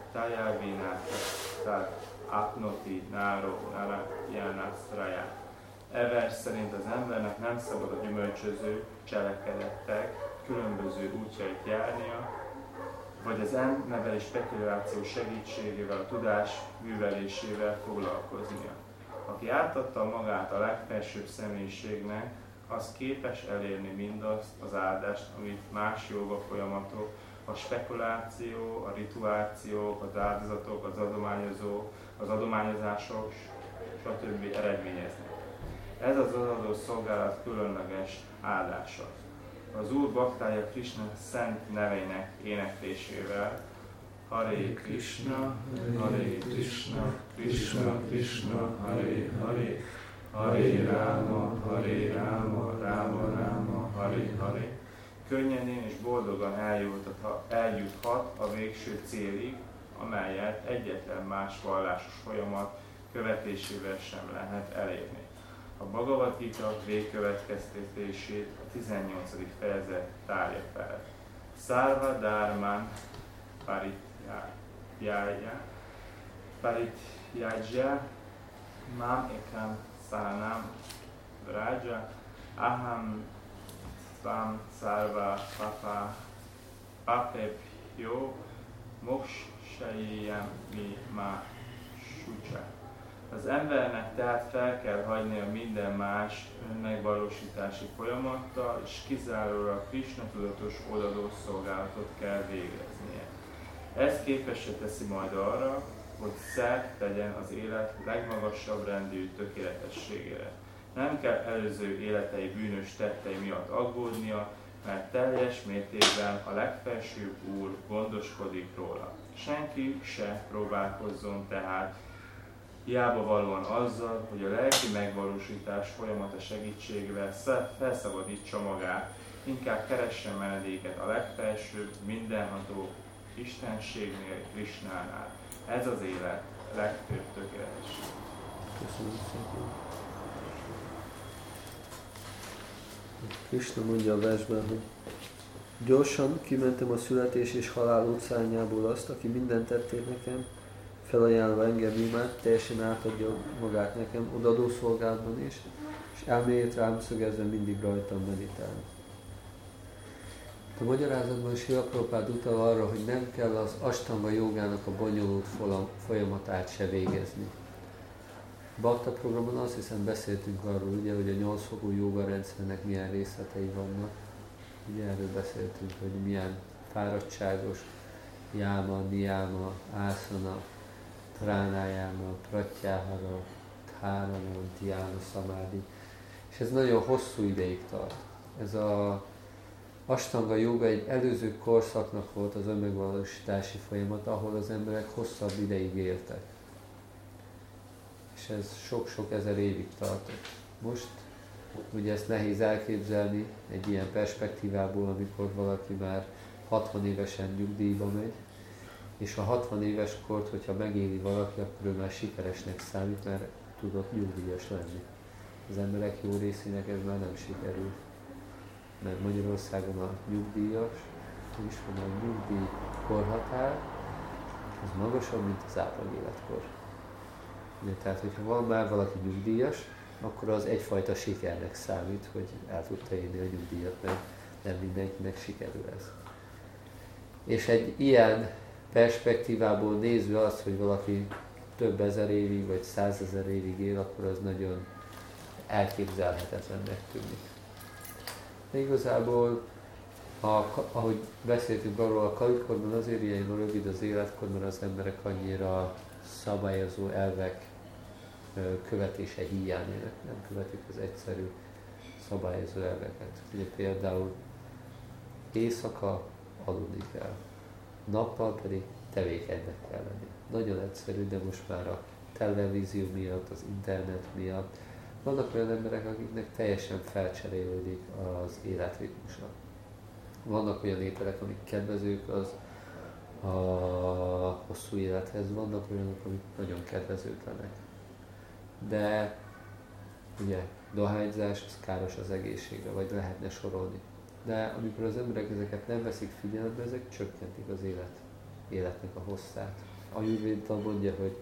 Tayavinata Apnoti Naro Narayanasraya. E vers szerint az embernek nem szabad a gyümölcsöző cselekedettek különböző útjait járnia, vagy az nevelés spekuláció segítségével, a tudás művelésével foglalkoznia. Aki átadta magát a legfelsőbb személyiségnek, az képes elérni mindazt az áldást, amit más jóga folyamatok, a spekuláció, a rituációk, az áldozatok, az adományozások, stb. Eredményeznek. Ez az adó szolgálat különleges áldása. Az Úr baktája Krishna szent neveinek éneklésével Hare Krishna, Krishna Krishna, Hare Hare, Hare Rama, Rama Rama, Hare Hare. Könnyedén és boldogan eljuthat a végső célig, amelyet egyetlen más vallásos folyamat követésével sem lehet elérni. A Bhagavad Gita végkövetkeztetését a 18. fejezet tárja fel. Szárva dharmán parityaja mám ekam szánám vraja aham tvam szárva papepyo mokshayam mi ma sucsa. Az embernek tehát fel kell hagynia minden más önmegvalósítási folyamattal, és kizárólag Krishna tudatos odadó szolgálatot kell végeznie. Ez képessé teszi majd arra, hogy szert tegyen az élet legmagasabb rendű tökéletességére. Nem kell előző életei bűnös tettei miatt aggódnia, mert teljes mértékben a legfelsőbb Úr gondoskodik róla. Senki se próbálkozzon tehát hiába valóan azzal, hogy a lelki megvalósítás folyamata segítségével felszabadítsa magát, inkább keressen menedéket a legfelsőbb, mindenható Istenségnél, Krishnánál. Ez az élet legfőbb tökéletesség. Köszönöm szépen. Krishna mondja a versben, hogy gyorsan kimentem a születés és halál utcányából azt, aki mindent tették nekem, felajánlva engem imát, teljesen átadja magát nekem, odadó szolgálatban is, és elméjét rám szögezve mindig rajtam meditálni. A magyarázatban Srila Prabhupád utal arra, hogy nem kell az Ashtanga jogának a bonyolult folyamatát se végezni. A Bhakta programon azt hiszem beszéltünk arról, ugye, hogy a 8 fokú joga rendszernek milyen részletei vannak. Ugye erről beszéltünk, hogy milyen fáradtságos jáma, niyama, ászana, pránájáma, pratyáhara, dhárana, dhyána, szamádi. És ez nagyon hosszú ideig tart. Ez a Ashtanga joga egy előző korszaknak volt az önmegvalósítási folyamat, ahol az emberek hosszabb ideig éltek. És ez sok-sok ezer évig tartott. Most ugye ezt nehéz elképzelni egy ilyen perspektívából, amikor valaki már 60 évesen nyugdíjba megy, És a 60 éves kort, hogyha megéli valaki, akkor ő már sikeresnek számít, mert tudott nyugdíjas lenni. Az emberek jó részének ez már nem sikerül. Mert Magyarországon a nyugdíjas, is van a nyugdíj korhatár, az magasabb, mint az átlag életkor. Ugye, tehát, hogyha van már valaki nyugdíjas, akkor az egyfajta sikernek számít, hogy el tudta élni a nyugdíjat, mert nem mindenkinek sikerül ez. És egy ilyen perspektívából nézve azt, hogy valaki több ezer évig vagy 100 000 évig él, akkor az nagyon elképzelhetetlennek tűnik. De igazából, ahogy beszéltünk arról, a kalikorban azért ilyen rövid az életkor, mert az emberek annyira szabályozó elvek követése hiány élnek, nem követik az egyszerű szabályozó elveket. Ugye például éjszaka aludni kell, nappal pedig tevékenynek kell lenni. Nagyon egyszerű, de most már a televízió miatt, az internet miatt vannak olyan emberek, akiknek teljesen felcserélődik az életritmusa. Vannak olyan ételek, amik kedvezők az a hosszú élethez, vannak olyanok, amik nagyon kedvezőtlenek. De ugye dohányzás az káros az egészségre, vagy lehetne sorolni. De amikor az emberek ezeket nem veszik figyelembe, ezek csökkentik az életnek a hosszát. Ayurvéda mondja, hogy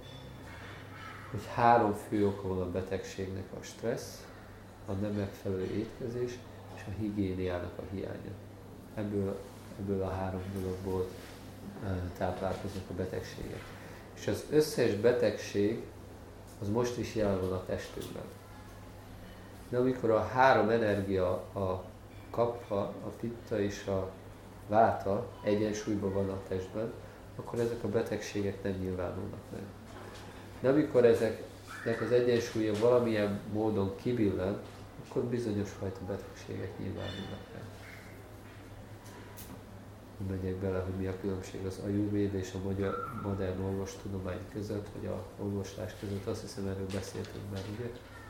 3 fő oka van a betegségnek: a stressz, a nem megfelelő étkezés és a higiéniának a hiánya. Ebből a 3 dologból táplálkoznak a betegségek. És az összes betegség az most is jelen van a testünkben. De amikor a 3 energia, a kapha, a pitta és a váta egyensúlyban van a testben, akkor ezek a betegségek nem nyilvánulnak meg. De amikor ezeknek az egyensúlya valamilyen módon kibillen, akkor bizonyos fajta betegségek nyilvánulnak meg. Megyek bele, hogy mi a különbség az ayurvéda és a modern orvostudomány között, vagy a orvoslás között, azt hiszem, erről beszéltünk már, ugye?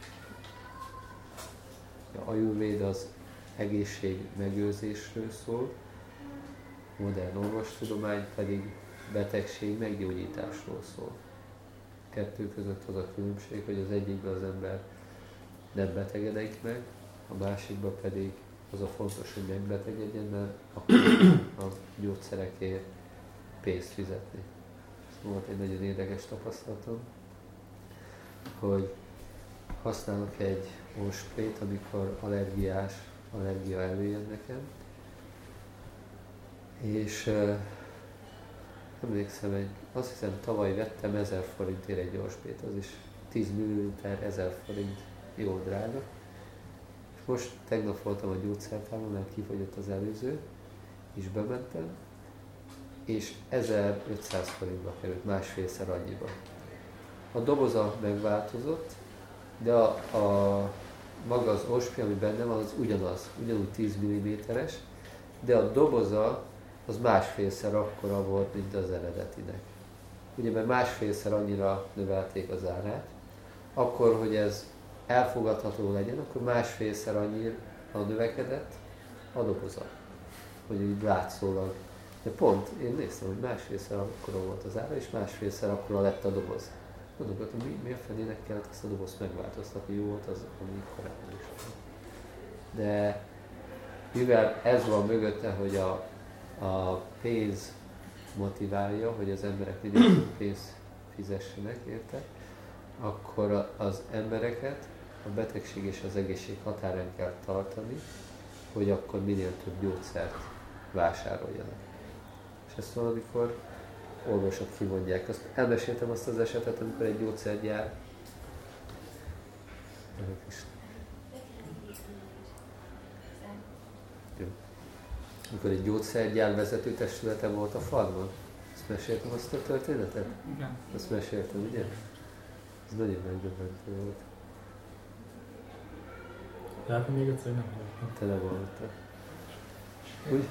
A ayurvéda az egészség megőrzésről szól, a modern orvostudomány pedig betegség meggyógyításról szól. A 2 között az a különbség, hogy az egyikben az ember nem betegedik meg, a másikban pedig az a fontos, hogy megbetegedjen, mert akkor a gyógyszerekért pénzt fizetni. Volt egy nagyon érdekes tapasztalatom, hogy használok egy orsprét, amikor allergia előjön nekem, és emlékszem, azt hiszem tavaly vettem 1000 forintért egy orsprét, az is 10 ml 1000 forint, jó drága. Most tegnap voltam a gyógyszertárban, mert kifogyott az előző, és bementem, és 1500 forintba került, másfélszer annyiba. A doboza megváltozott, de maga az orspré, ami benne van, az ugyanúgy 10 mm-es, de a doboza az másfélszer akkora volt, mint az eredetinek. Ugye, mert másfélszer annyira növelték az árát, akkor, hogy ez elfogadható legyen, akkor másfélszer annyira növekedett a doboza. Hogy így látszólag. De pont, én néztem, hogy másfélszer akkora volt az ára, és másfélszer akkora lett a doboz. Gondolkodtam, mi a fenének kellett ezt a dobozt megváltoztatni, jó volt az, ami korábban is. De mivel ez van mögötte, hogy a pénz motiválja, hogy az emberek mindig pénzt fizessenek, érte? Akkor az embereket a betegség és az egészség határán kell tartani, hogy akkor minél több gyógyszert vásároljanak. És ezt valamikor orvosok kimondják. Elmeséltem azt az esetet, amikor egy gyógyszergyár amikor egy gyógyszergyár vezetőtestülete volt a falban. Azt meséltem azt a történetet? Igen. Azt meséltem, ugye? Ez nagyon megdöbbentő volt. Tehát még egyszer nem hallottam. Tele voltak. Úgy?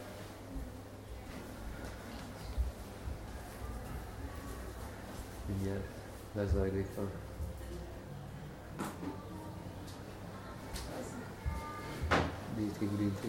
Mindjárt lezajlik a... Meeting.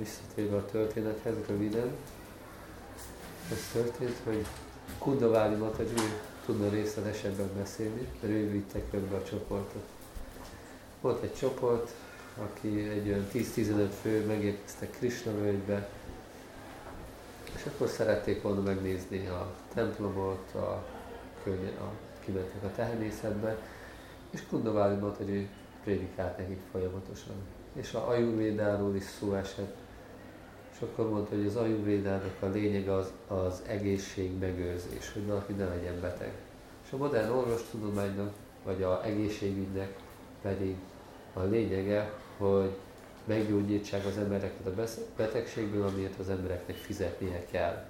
visszatérve a történethez röviden, ez történt, hogy Kundaváli Mataji tudna részletesebben beszélni, mert ő vitte körbe a csoportot. Volt egy csoport, aki egy olyan 10-15 fő megérkeztek Krishna völgybe, és akkor szerették volna megnézni a templomot, kimentek a tehenészetbe, és Kundaváli Mataji prédikált nekik folyamatosan. És a Ajurvédáról is szó esett, és akkor mondta, hogy az Ajurvédának a lényege az egészség megőrzés, hogy valaki ne legyen beteg. És a modern orvostudománynak, vagy az egészségügynek pedig a lényege, hogy meggyógyítsák az embereket a betegségből, amiért az embereknek fizetnie kell.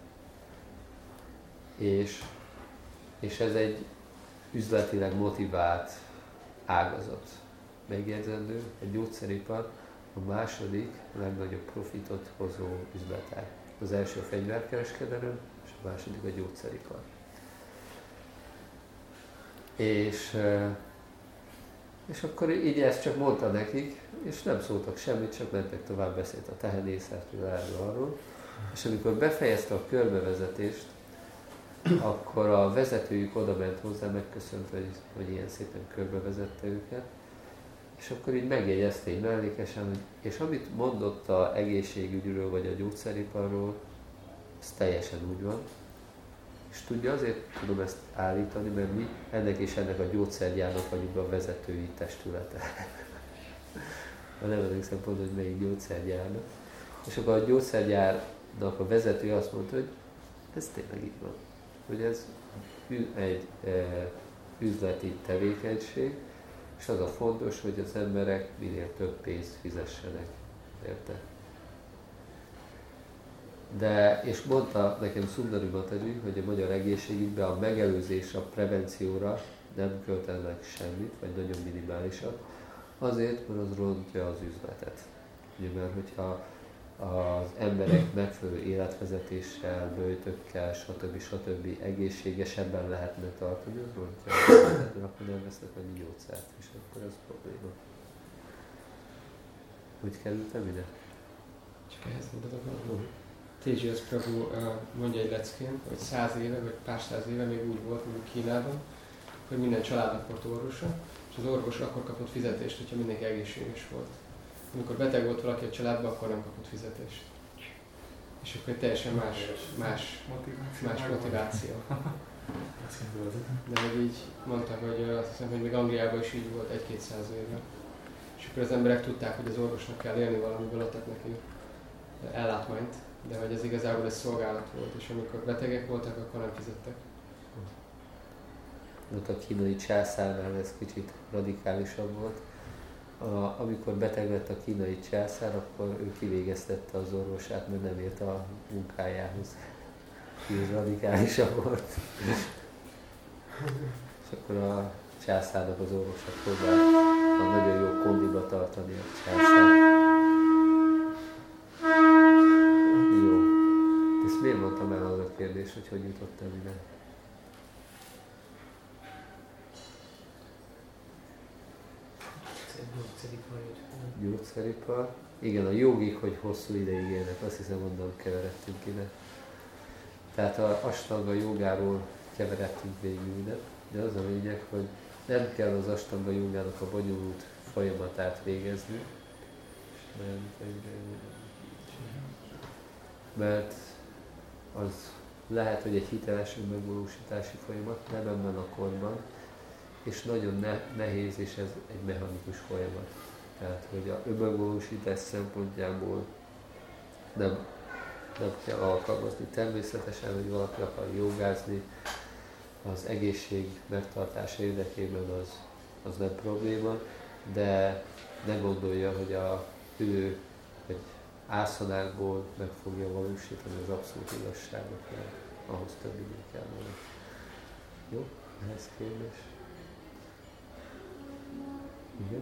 És ez egy üzletileg motivált ágazat. Megjegyzendő, a gyógyszeripar a második legnagyobb profitot hozó üzletág. Az első a fegyverkereskedelem, és a második a gyógyszeripar. És akkor így ezt csak mondta nekik, és nem szóltak semmit, csak mentek tovább, beszélt a tehenészetről, erről, arról. És amikor befejezte a körbevezetést, akkor a vezetőjük oda ment hozzá, megköszönt, hogy ilyen szépen körbevezette őket. És akkor így megjegyezte így mellékesen, és amit mondott az egészségügyről vagy a gyógyszeriparról, ez teljesen úgy van. És tudja, azért tudom ezt állítani, mert mi ennek és ennek a gyógyszergyárnak vagyunk a vezetői testülete. Nem emlékszem pont, hogy melyik gyógyszergyárnak. És akkor a gyógyszergyárnak a vezetője azt mondta, hogy ez tényleg így van. Hogy ez egy üzleti tevékenység, és az a fontos, hogy az emberek minél több pénzt fizessenek érte. És mondta nekem Sundari Mataji, hogy a magyar egészségügyben a megelőzésre, a prevencióra nem költenek semmit, vagy nagyon minimálisat, azért, mert az rontja az üzletet. Ugye, mert hogyha az emberek megfelelő életvezetéssel, böjtökkel, stb. Egészségesebben lehetne tartani, az rontja az üzletet, mert akkor nem vesznek annyi gyógyszert, és akkor ez probléma. Hogy kerültem ide? Csak ehhez mondatok valamit. Tejas Prabhu mondja egy leckén, hogy 100 éve, vagy pár száz éve még úgy volt, mint Kínában, hogy minden családnak volt orvosa, és az orvos akkor kapott fizetést, hogyha mindenki egészséges volt. Amikor beteg volt valaki a családban, akkor nem kapott fizetést. És akkor teljesen más motiváció. De hogy így mondta, hogy azt hiszem, hogy még Angliában is így volt 1-200 éve. És akkor az emberek tudták, hogy az orvosnak kell élni valamiből, adtak neki ellátmányt, de hogy ez igazából egy szolgálat volt, és amikor betegek voltak, akkor nem fizettek. Ott a kínai császárnál ez kicsit radikálisabb volt. Amikor beteg lett a kínai császár, akkor ő kivégeztette az orvosát, mert nem ért a munkájához. Ez radikálisabb volt. És akkor a császárnak az orvosa próbált nagyon jó kondiba tartani a császár. Jó. Ezt miért mondtam el az a kérdés, hogy jutottam ide? Gyógyszeripar. Igen, a jogik, hogy hosszú ideig élnek, azt hiszem onnan keveredtünk ide. Tehát a astanga jogáról keveredtünk végül ide, de az a lényeg, hogy nem kell az astanga jogának a bonyolult folyamatát végezni, mert az lehet, hogy egy hiteles önmegvalósítási folyamat, nem ebben a korban, és nagyon nehéz, és ez egy mechanikus folyamat. Tehát, hogy a önmegvalósítás szempontjából nem kell alkalmazni. Természetesen, hogy valaki akar jogázni, az egészség megtartása érdekében az nem probléma, de ne gondolja, hogy ő egy ászanákból meg fogja valósítani az abszolút igazságot, mert ahhoz több idő kell volna. Jó? Ehhez kérdés? Igen?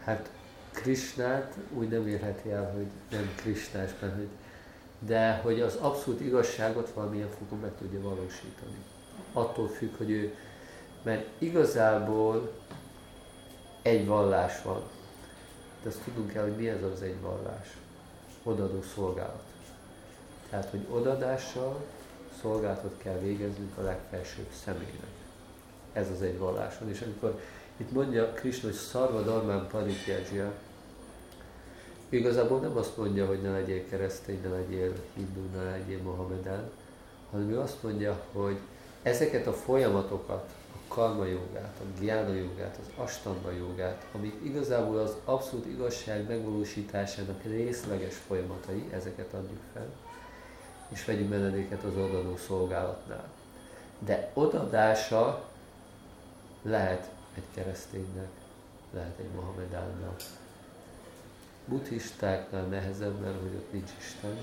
Hát Krisnát úgy nem érheti el, hogy nem krisnás, de hogy az abszolút igazságot valamilyen fokon meg tudja valósítani. Attól függ, hogy ő, mert igazából egy vallás van. De azt tudunk el, hogy mi ez az egy vallás. Odaadó szolgálat. Tehát, hogy odadással szolgálatot kell végeznünk a legfelsőbb személynek. Ez az egy valláson. És amikor itt mondja Krisna, hogy szarva dharmán parityajya, igazából nem azt mondja, hogy ne legyél keresztény, ne legyél hindu, ne legyél mohamedán, hanem ő azt mondja, hogy ezeket a folyamatokat, a karma jogát, a gyána jogát, az astanga jogát, amik igazából az abszolút igazság megvalósításának részleges folyamatai, ezeket adjuk fel, és vegyünk menedéket az odaadó szolgálatnál. De odadása lehet egy kereszténynek, lehet egy mohamedánnak. Buddhistáknál nehezebb, mert hogy ott nincs Isten,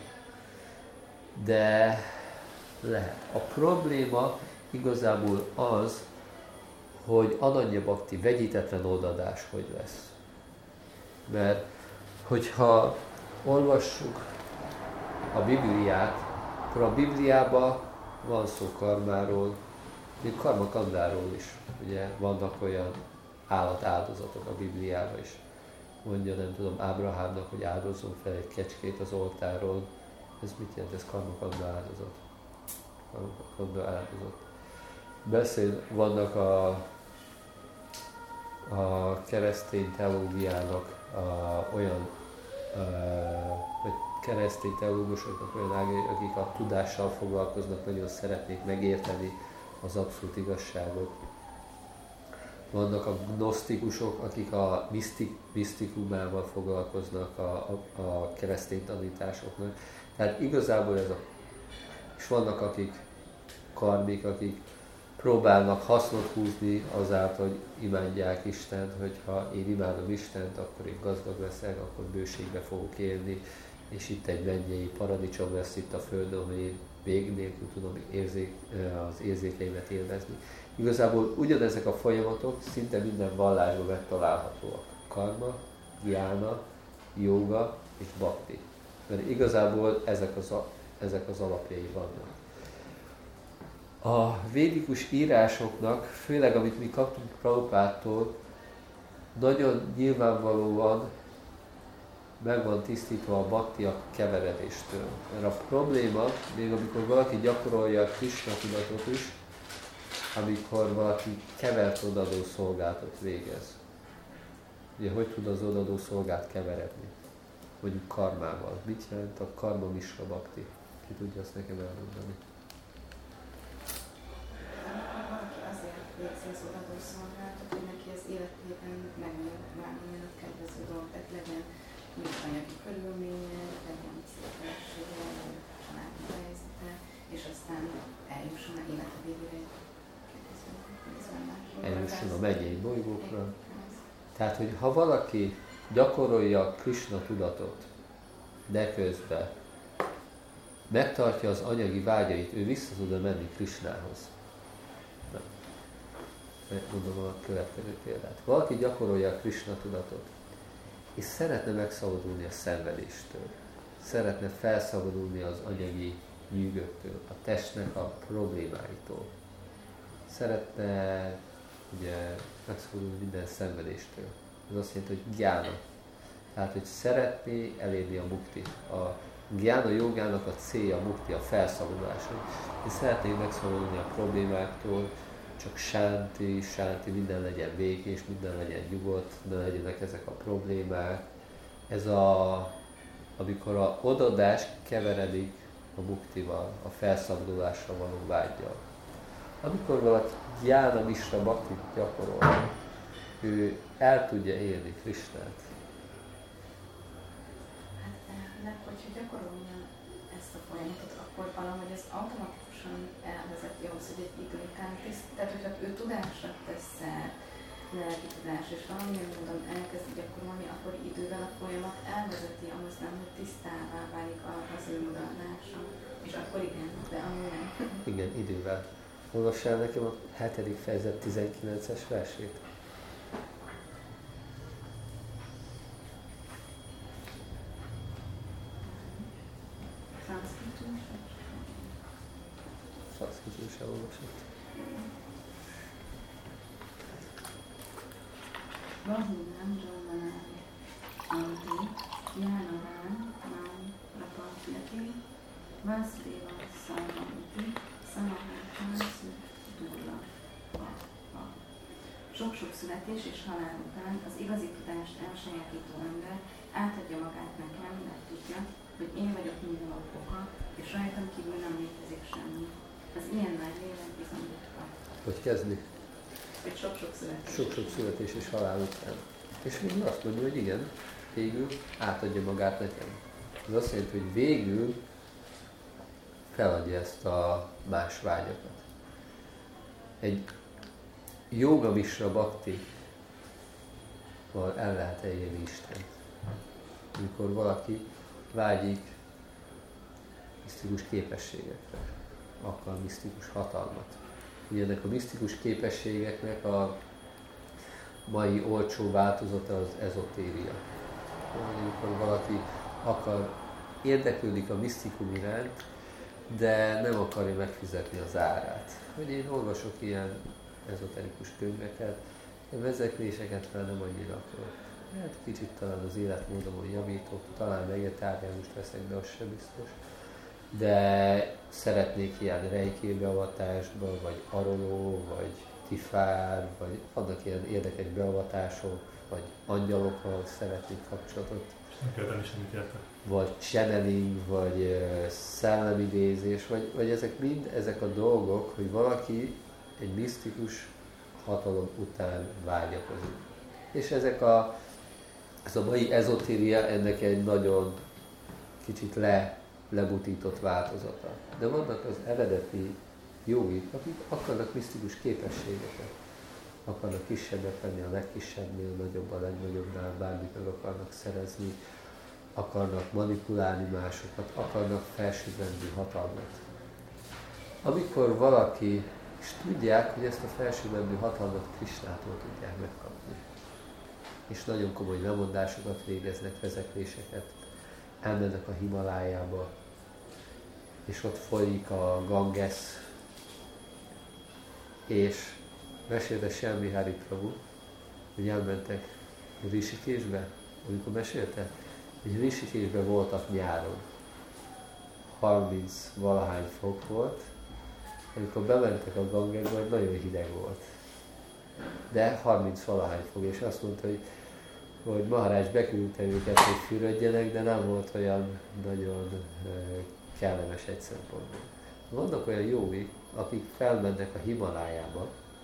de lehet. A probléma igazából az, hogy ananya bhakti, vegyítetlen odadás hogy lesz. Mert hogyha olvassuk a Bibliát, akkor a Bibliában van szó karmáról, még karmakandáról is. Ugye vannak olyan állatáldozatok a Bibliában is. Mondja, nem tudom, Ábrahámnak, hogy áldozzon fel egy kecskét az oltáról. Ez mit jelent? Ez karmakanda áldozat. Karmakanda áldozat. Vannak a keresztény teológiának olyan, vagy keresztény teológusoknak olyan ágai, akik a tudással foglalkoznak, nagyon szeretnék megérteni az abszolút igazságot. Vannak a gnosztikusok, akik a misztikumával foglalkoznak a keresztény tanításoknak. Tehát igazából ez a... És vannak akik karmik, akik próbálnak hasznot húzni azáltal, hogy imádják Istent, hogyha én imádom Istent, akkor én gazdag leszek, akkor bőségbe fogok élni, és itt egy mennyei paradicsom lesz itt a Földön, hogy én vég nélkül tudom az érzékeimet élvezni. Igazából ugyanezek a folyamatok szinte minden vallásban megtalálhatóak. Karma, gyána, jóga és bhakti. Mert igazából ezek az alapjai vannak. A védikus írásoknak, főleg amit mi kaptunk Prabhupádtól, nagyon nyilvánvalóan meg van tisztítva a bhakti a keveredéstől. Mert a probléma, még amikor valaki gyakorolja a Krisna tudatot is, amikor valaki kevert odadó szolgálatot végez. Ugye, hogy tud az odadó szolgált keveredni? Mondjuk karmával. Mit jelent a karma mishra bhakti? Ki tudja azt nekem elmondani? Valaki azért végzi az odadó szolgálatot, hogy neki az életében megnyilvánuljanak kedvező dolgok, tehát legyen mint anyagi körülmények, legyen szépessége, családi helyzete, és aztán eljusson a élete végére. Eljusson a mennyei bolygókra. Tehát, hogy ha valaki gyakorolja a Krisna tudatot, de közben megtartja az anyagi vágyait, ő vissza tud menni Krisnához. Nem. Megmondom a következő példát. Valaki gyakorolja a Krisna tudatot, és szeretne megszabadulni a szenvedéstől. Szeretne felszabadulni az anyagi nyűgöktől, a testnek a problémáitól. Szeretne ugye megszabadulni minden szenvedéstől. Ez azt jelenti, hogy gyána. Tehát, hogy szeretné elérni a mukti. A gyána jogának a célja a mukti, a felszabadulás. És szeretnénk megszabadulni a problémáktól, csak sánti, minden legyen békés, minden legyen nyugodt, ne legyenek ezek a problémák. Ez amikor a odadás keveredik a muktival, a felszabadulásra való vággyal. Amikor valaki gyána mishra bhaktit gyakorol, ő el tudja élni Krisnát. Hát, hogyha gyakorolja ezt a folyamatot, akkor valahogy ez automatikusan elvezeti ahhoz, hogy egy idő után tehát hogyha ő tudásra tesz szert, lelki tudás, és valamilyen módon elkezdi gyakorolni, akkor idővel a folyamat elvezeti ahhoz, nem, hogy tisztává válik az ő modalása. És akkor igen, de amúgy nem. Igen, idővel. Olvassál nekem a 7. fejezet 19-es versét. Szanszkritul sem olvasott. Bahunam Jolmanani Anti Jánaván Mám Rapapjati Vászléva Szalmanti Szamahátán Szűdúra. Sok-sok születés és halál után az igazi tudást elsajátító ember átadja magát nekem, mert tudja, hogy én vagyok minden oka, és rajtam kívül nem létezik semmi. Az ilyen nagy lélek bizony ritka. Hogy kezdni? Hogy sok-sok születés. Sok-sok születés és halál után. És még azt mondja, hogy igen, végül átadja magát nekem. Ez azt jelenti, hogy végül feladja ezt a más vágyakat. Egy jóga misra bhakti el lehet elérni Istent. Amikor valaki vágyik misztikus képességekre, akar misztikus hatalmat. Ugye ennek a misztikus képességeknek a mai olcsó változata az ezotéria. Amikor valaki érdeklődik a misztikum iránt, de nem akarja megfizetni az árát. Hogy én olvasok ilyen ezoterikus könyveket, a vezekléseket már nem annyira akarok. Hát kicsit talán az életmódomon javítok, talán vegetáriánust veszek, de az sem biztos. De szeretnék ilyen reiki beavatásba, vagy aroló, vagy tifár, vagy vannak ilyen érdekes beavatások, vagy angyalokkal szeretnék kapcsolatot. Nem kell tenni semmit érte. Vagy channeling, vagy szellemidézés, vagy ezek a dolgok, hogy valaki egy misztikus hatalom után vágyakozik. És ez a mai ezotéria ennek egy nagyon kicsit lebutított változata. De vannak az eredeti jogik, akik akarnak misztikus képességeket. Akarnak kisebbek lenni, a legkisebbnél nagyobb, a legnagyobbnál, bármit meg akarnak szerezni, akarnak manipulálni másokat, akarnak felsőbbrendű hatalmat. Amikor valaki, és tudják, hogy ezt a felsőbbrendű hatalmat Krisnától tudják megkapni. És nagyon komoly lemondásokat végeznek, vezekléseket, elmennek a Himalájába, és ott folyik a Ganges, és mesélte Sjámvihári Prabhu, hogy elmentek Rishikésbe, amikor mesélte, hogy Rishikésben voltak nyáron. 30 valahány fok volt, amikor bementek a Gangesbe, nagyon hideg volt. De 30 valahány fok, és azt mondta, hogy Maharaj beküldte őket, hogy fürödjenek, de nem volt olyan nagyon kellemes egy szempontból. Vannak olyan jóik, akik felmennek a Himalájába,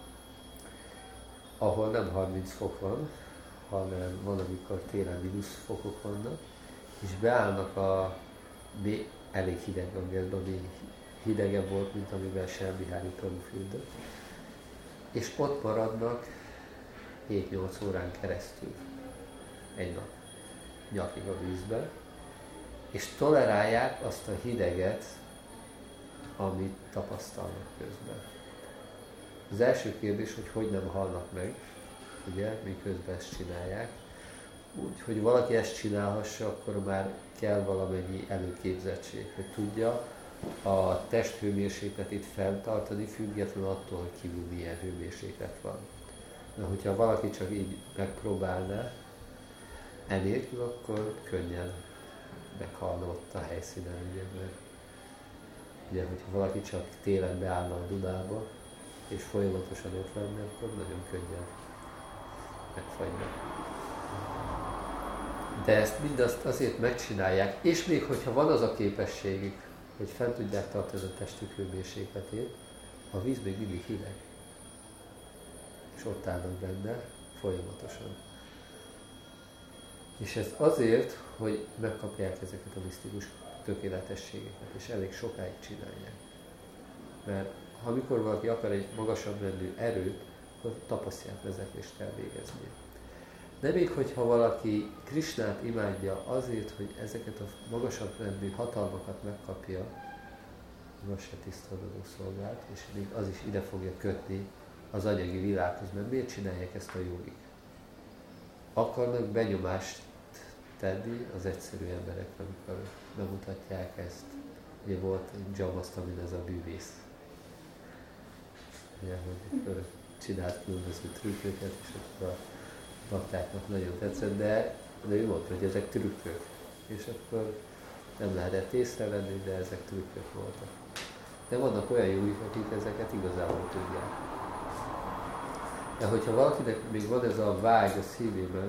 ahol nem 30 fok van, hanem van, amikor télen mínusz fokok vannak, és beállnak a elég hideg Gangesbe, ami hidegebb volt, mint amivel Sjámvihári Prabhu fürdött, és ott maradnak 7-8 órán keresztül, egy nap, nyakig a vízben, és tolerálják azt a hideget, amit tapasztalnak közben. Az első kérdés, hogy nem halnak meg, ugye, miközben ezt csinálják. Úgy, hogy valaki ezt csinálhassa, akkor már kell valamennyi előképzettség, hogy tudja a testhőmérsékletét fenntartani, függetlenül attól, hogy kívül milyen hőmérséklet van. De hogyha valaki csak így megpróbálná, enélkül, akkor könnyen meghalna ott a helyszínen, ugye, hogyha valaki csak télen beállna a Dunába, és folyamatosan ott lenne, akkor nagyon könnyen megfagyna. De ezt mindazt azért megcsinálják, és még hogyha van az a képességük, hogy fent tudják tartani a testük hőmérsékletét, a víz még mindig hideg. És ott állnak benne folyamatosan. És ez azért, hogy megkapják ezeket a misztikus tökéletességeket, és elég sokáig csinálják. Mert amikor valaki akar egy magasabb rendű erőt, akkor tapasztalt vezetlést kell végezni. De még hogyha valaki Krisnát imádja azért, hogy ezeket a magasabb rendű hatalmakat megkapja, az se tiszteletadó szolgált, és még az is ide fogja kötni az anyagi világhoz, mert miért csinálják ezt a jogik? Akarnak benyomást tenni az egyszerű emberekre, amikor bemutatják ezt, ugye volt egy Jabbasz, amin ez a bűvész. Ugye, hogy akkor csinált különböző trükköket, és akkor a baktáknak nagyon tetszett, de ő mondta, hogy ezek trükkök. És akkor nem lehetett észrevenni, de ezek trükkök voltak. De vannak olyan jogik, akik ezeket igazából tudják. De hogyha valakinek még van ez a vágy a szívében,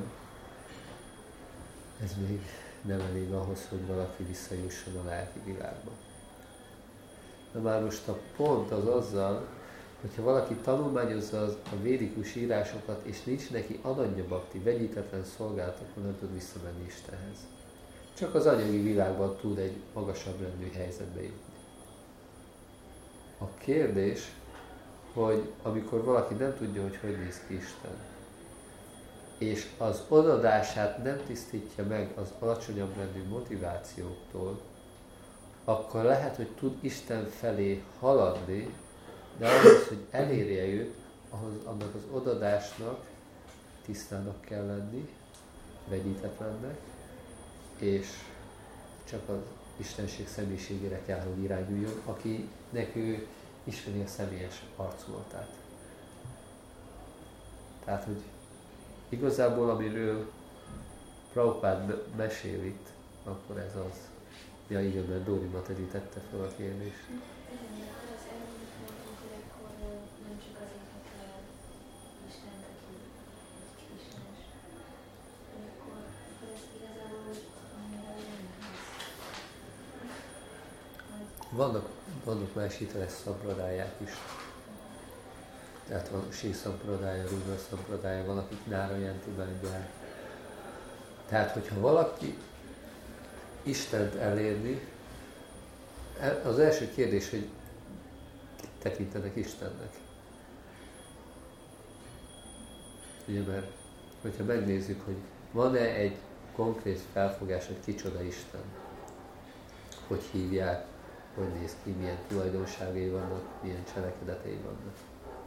ez még nem elég ahhoz, hogy valaki visszajusson a lelki világba. De már most a pont az azzal, hogyha valaki tanulmányozza a védikus írásokat, és nincs neki ananya bhakti, vegyítetlen szolgálat, akkor nem tud visszamenni Istenhez. Csak az anyagi világban tud egy magasabb rendű helyzetbe jutni. A kérdés, hogy amikor valaki nem tudja, hogy néz ki Isten, és az odadását nem tisztítja meg az alacsonyabb rendű motivációktól, akkor lehet, hogy tud Isten felé haladni, de ahhoz, hogy elérje őt, ahhoz annak az odadásnak tisztának kell lenni, vegyítetlennek, és csak az Istenség személyiségére kell, hogy irányuljon, akinek ő ismeri a személyes arculatát. Tehát, hogy igazából, amiről Prabhupád mesél itt, akkor ez az. Ja igen, mert Dóri Matedi tette fel a kérdést. Igen, de az előbb mondtunk, hogy akkor nem csak azért, hogy Isten, aki Istenes, hogy akkor ez igazából annyira nem nehéz. Vannak más hiteles szampadályák is. Tehát van sí szampadája, Rúna szampadája, van, akik Nárayanti imádják. Tehát, hogyha valaki Istent elérni, az első kérdés, hogy kit tekintenek Istennek. Ugye, mert hogyha megnézzük, hogy van-e egy konkrét felfogás, hogy kicsoda Isten, hogy hívják, hogy néz ki, milyen tulajdonságai vannak, milyen cselekedetei vannak.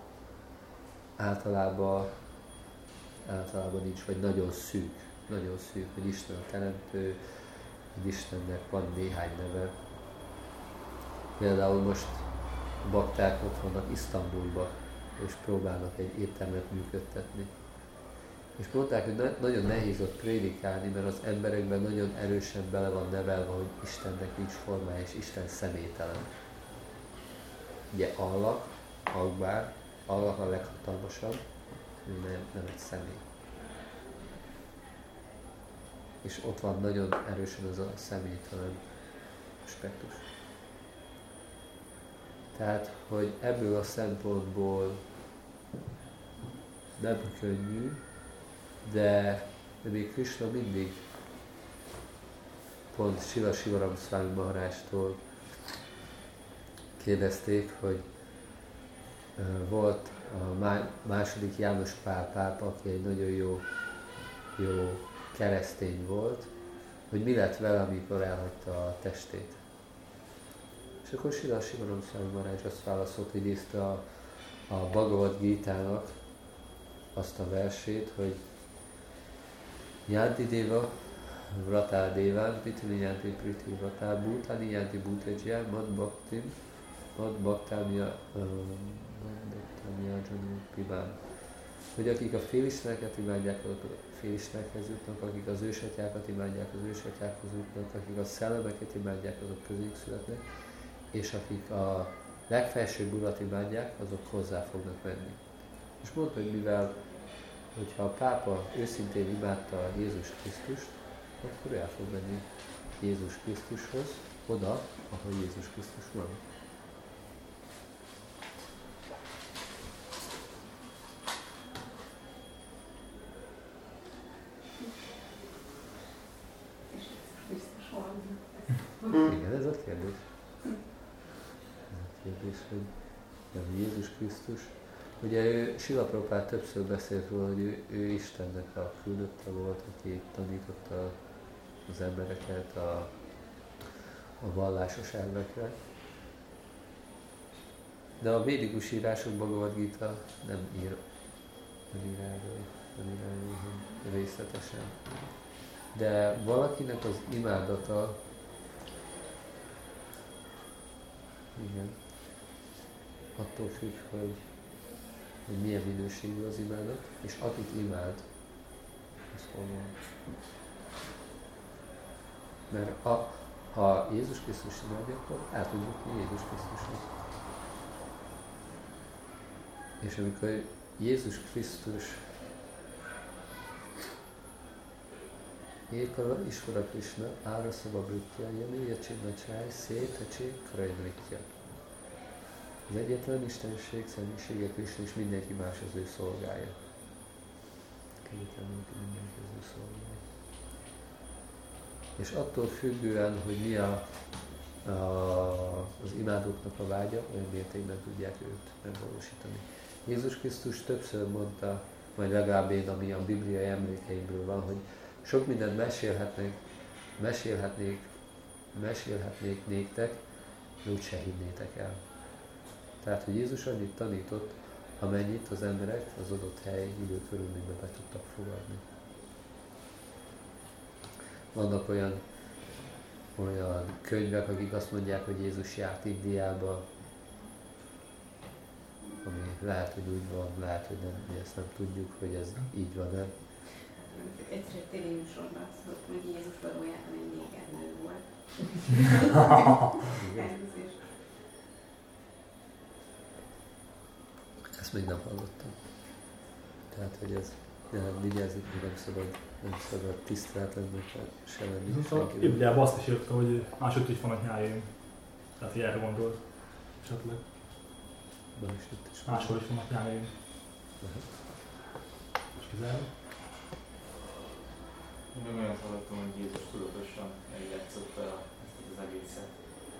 Általában nincs, vagy nagyon szűk, hogy Isten a teremtő, hogy Istennek van néhány neve. Például most a bakták ott vannak Isztambulba, és próbálnak egy éttermet működtetni. És mondták, hogy nagyon nehéz ott prédikálni, mert az emberekben nagyon erősen bele van nevelve, hogy Istennek nincs formája, és Isten személytelen. Ugye Allah, Akbar, Allah a leghatalmasabb, nem egy személy. És ott van nagyon erősen az a személytelen aspektus. Tehát, hogy ebből a szempontból nem könnyű, de még Krishna mindig pont Srila Sivaram Swami Maharástól kérdezték, hogy volt a második János Pál pápa, aki egy nagyon jó keresztény volt, hogy mi lett vele, amikor elhagyta a testét. És akkor Srila Sivaram Swami Maharaj azt válaszolt, hogy idézte a Bhagavad Gítának azt a versét, hogy Yanti Deva Vrata Devan, Pitini Yanti Priti Vrata, Bhutani Yanti Bhutejya, Mad Bhaktamya Pibán. Hogy akik a félisteneket imádják, azok a félistenekhez jutnak, akik az ősatyákat imádják, az ősatyákhoz jutnak, akik a szellemeket imádják, azok közéjük születnek, és akik a legfelsőbb urat imádják, azok hozzá fognak menni. És mondta, hogy mivel hogyha a pápa őszintén imádta Jézus Krisztust, akkor el fog menni Jézus Krisztushoz, oda, ahol Jézus Krisztus van. Igen, ez a kérdés. Ez a kérdés, hogy Jézus Krisztus. Ugye Srila Prabhupád többször beszélt róla, hogy ő Istennek a küldötte volt, aki tanította az embereket a vallásos elvekre. De a védikus írások, Bhagavad Gita nem ír erről részletesen. De valakinek az imádata Igen. Attól függ, hogy milyen minőségű az imádat, és akit imád, az hol van. Mert ha Jézus Krisztus imádja, akkor el tudjuk mi Jézus Krisztusnak. És amikor Jézus Krisztus Ishvara Krishna Áraszava Britya, Jani Yacsinna Csáj, Szétecsi Krajnritya. Az egyetlen istenség, személyisége Krishna, és mindenki más az ő szolgája. Mindenki az ő szolgája. És attól függően, hogy mi az imádóknak a vágya, olyan mértékben tudják őt megvalósítani. Jézus Krisztus többször mondta, vagy legalább én, ami a bibliai emlékeimből van, hogy sok mindent mesélhetnék néktek, de úgyse hinnétek el. Tehát, hogy Jézus annyit tanított, amennyit az emberek az adott hely időkörülményben be tudtak fogadni. Vannak olyan könyvek, akik azt mondják, hogy Jézus járt Indiába, ami lehet, hogy úgy van, lehet, hogy nem, mi ezt nem tudjuk, hogy ez így van-e. Egyszer egy tévéműsorban szólt, hogy Jézus valójában egy négernő volt. Ezt még nem hallottam. Tehát, hogy ez vigyázik, hogy nem szabad tiszteletlenül se lenni. A Bibliában azt is írta, hogy máshogy is vannak nyájaim. Tehát, hogy erre gondolt. Esetleg. Máshol is vannak nyájaim. És kizárom. Én meg olyan hallottam, hogy Jézus tudatosan megjátszotta ezt az egészet.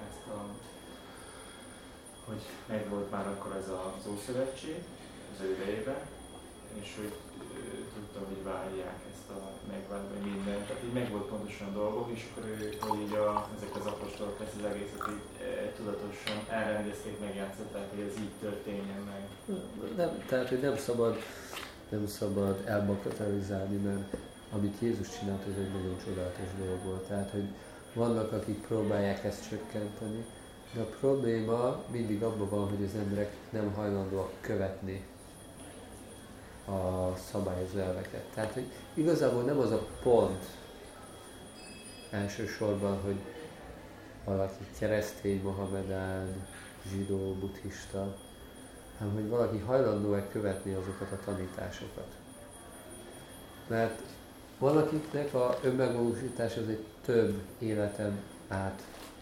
Hogy megvolt már akkor ez az Ószövetség az ő idejében, és hogy tudta, hogy várják ezt a megváltva mindent. Tehát így megvolt pontosan a dolgok, és akkor hogy így ezek az apostolok ezt az egészet így tudatosan elrendezték, megjátszották, hogy ez így történjen meg. Nem, tehát, hogy nem szabad elbagatelizálni, mert amit Jézus csinált, az egy nagyon csodálatos dolog volt. Tehát, hogy vannak, akik próbálják ezt csökkenteni, de a probléma mindig abban van, hogy az emberek nem hajlandóak követni a szabályozó elveket. Tehát, hogy igazából nem az a pont elsősorban, hogy valaki keresztény, mohamedán, zsidó, buddhista, hanem hogy valaki hajlandó-e követni azokat a tanításokat. Mert valakiknek a önmegvalósítás az egy több életen át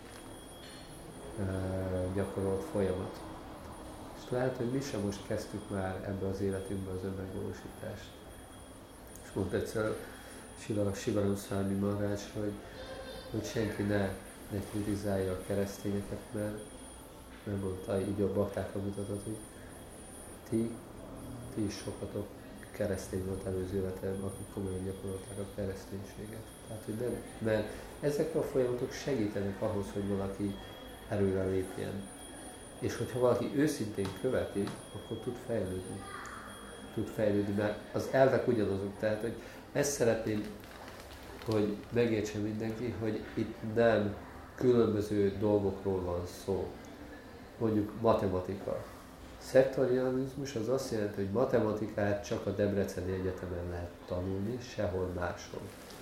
gyakorolt folyamat. És lehet, hogy mi sem most kezdtük már ebbe az életünkbe az önmegvalósítást. És mondta egyszer Sivaram Swami Maharaj, hogy senki ne kritizálja a keresztényeket, mert nem mondta, így a baktákra mutatott, hogy ti is sokatok keresztény volt előző életem, akik komolyan gyakorolták a kereszténységet. Tehát, hogy nem, mert ezek a folyamatok segítenek ahhoz, hogy valaki erőre lépjen. És hogyha valaki őszintén követi, akkor tud fejlődni. Tud fejlődni, mert az elvek ugyanazok. Tehát, hogy ezt szeretném, hogy megértsen mindenki, hogy itt nem különböző dolgokról van szó. Mondjuk matematika. Szektarianizmus az azt jelenti, hogy matematikát csak a Debreceni Egyetemen lehet tanulni, sehol máshol.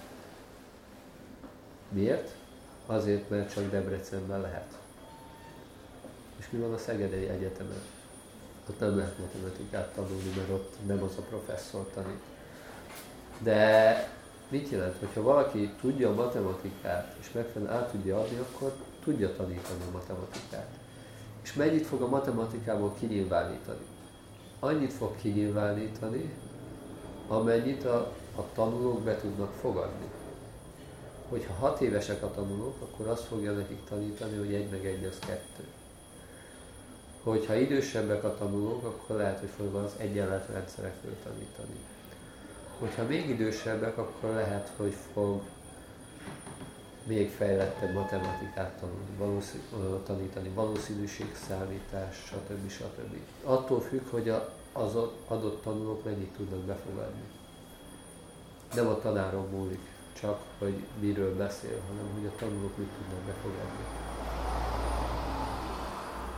Miért? Azért, mert csak Debrecenben lehet. És mi van a Szegedi Egyetemen? Ott nem lehet matematikát tanulni, mert ott nem az a professzor tanít. De mit jelent? Hogyha valaki tudja a matematikát, és megfelelően át tudja adni, akkor tudja tanítani a matematikát. És mennyit fog a matematikából kinyilvánítani? Annyit fog kinyilvánítani, amennyit a tanulók be tudnak fogadni. Hogyha 6 évesek a tanulók, akkor azt fogja nekik tanítani, hogy 1 meg 1 az 2. Hogyha idősebbek a tanulók, akkor lehet, hogy fog az egyenletrendszerekről tanítani. Hogyha még idősebbek, akkor lehet, hogy fog még fejlettebb matematikát tanítani, valószínűségszámítás, stb. Attól függ, hogy az adott tanulók mennyit tudnak befogadni. Nem a tanáron múlik csak, hogy miről beszél, hanem hogy a tanulók mit tudnak befogadni.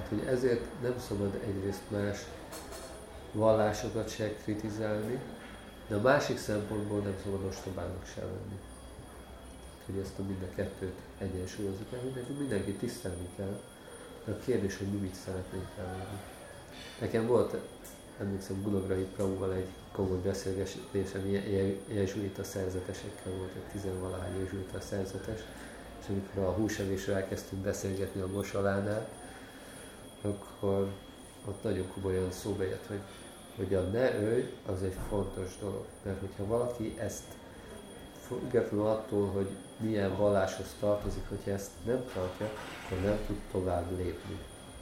Tehát, hogy ezért nem szabad egyrészt más vallásokat se kritizálni, de a másik szempontból nem szabad ostobának se lenni. Hogy ezt a mind a kettőt egyensúlyozzuk el, mindenki tisztelni kell, de a kérdés, hogy mi mit szeretnénk elérni. Nekem volt, emlékszem, Gunagrai Prabhuval egy komoly beszélgetésem, jezsuita szerzetesekkel volt, egy 10-valahány jezsuita szerzetes, és amikor a húsevésről elkezdtünk beszélgetni a mosolánál, akkor ott nagyon komolyan szóba jött, hogy a ne ölj, az egy fontos dolog. Mert hogyha valaki ezt függetlenül attól, hogy milyen valláshoz tartozik, hogyha ezt nem tartja, akkor nem tud tovább lépni.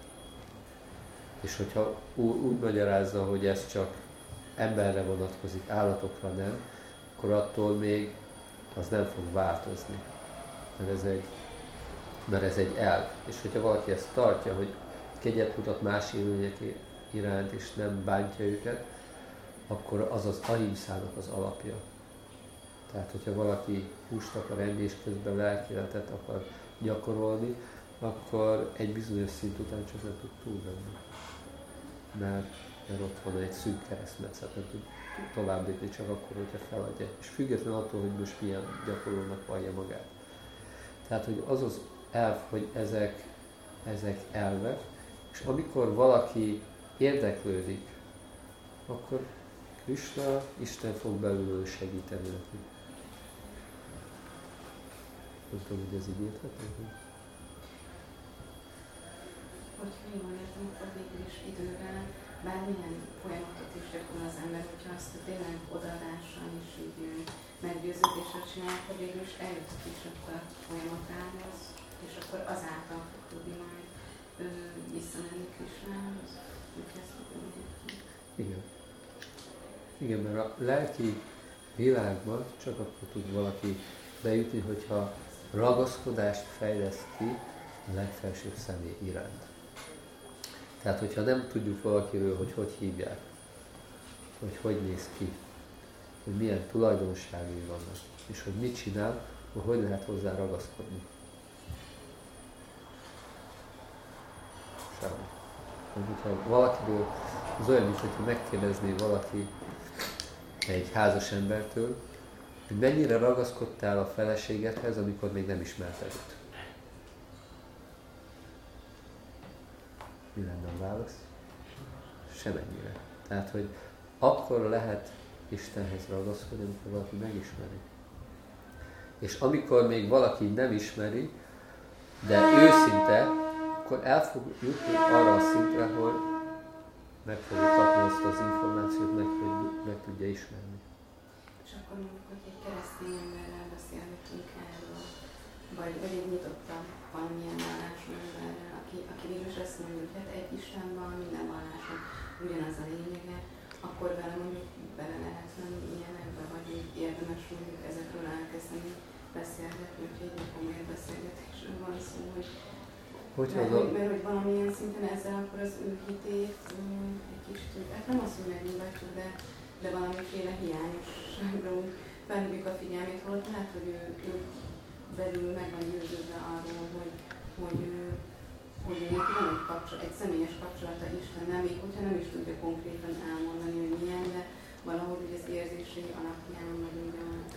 És hogyha úgy magyarázza, hogy ez csak emberre vonatkozik, állatokra nem, akkor attól még az nem fog változni. Mert ez egy elv. És hogyha valaki ezt tartja, hogy kegyet mutat más élőlények iránt, és nem bántja őket, akkor az az ahimszának az alapja. Tehát, hogyha valaki húst akar enni, és közben lelkiületet akar gyakorolni, akkor egy bizonyos szint után csak nem tud túlvenni. Mert ott van egy szűk keresztmetszet, nem tud tovább lépni csak akkor, hogyha feladja. És függetlenül attól, hogy most milyen gyakorlónak vallja magát. Tehát, hogy az az elv, hogy ezek elvek, és amikor valaki érdeklődik, akkor Krishna, Isten fog belülről segíteni neki. Nem tudom, hogy ez így érthető? Hogyha jól értem, akkor végül is idővel bármilyen folyamatot is gyakorol az ember, hogyha azt tényleg odaadással és így meggyőződéssel csinál, akkor végül is eljuthat is akkor a folyamatához, és akkor azáltal fog tudni majd visszamenni Krishnához. Igen. Igen, mert a lelki világban csak akkor tud valaki bejutni, hogyha ragaszkodást fejleszt ki a legfelsőbb személy iránt. Tehát, hogyha nem tudjuk valakiről, hogy hívják, hogy néz ki, hogy milyen tulajdonságai vannak, és hogy mit csinál, akkor hogy lehet hozzá ragaszkodni. Semmi. Hogyha valakiről, az olyan, mint hogyha megkérdezné valaki egy házas embertől, hogy mennyire ragaszkodtál a feleségedhez, amikor még nem ismerted őt. Mi lenne a válasz? Semennyire. Tehát, hogy akkor lehet Istenhez ragaszkodni, amikor valaki megismeri. És amikor még valaki nem ismeri, de őszinte, akkor el fog jutni arra a szintre, hogy meg fogja kapni ezt az információt, meg tudja ismerni. És akkor mondjuk, hogy egy keresztény emberrel beszélgetünk erről, vagy egy nyitottabb valamilyen vallású emberrel, aki végül is azt mondja, hogy hát egy Isten van, minden valláson ugyanaz a lényege, akkor vele mondjuk bele lehet lenni ilyenekbe, vagy érdemes mondjuk ezekről elkezdeni beszélgetni, úgyhogy egy komoly beszélgetésről van szó, mert hogy valamilyen szinten ezzel akkor az ő hitét egy kicsit, hát nem azt, hogy megnyugatjuk, de valamiféle hiányosságra úgy felhívjuk a figyelmét, holott lehet, hogy ő belül meg van győződve arról, hogy neki van egy személyes kapcsolata Istennel, még hogyha nem is tudja konkrétan elmondani, hogy milyen, de valahogy az érzései alapján, vagy ugye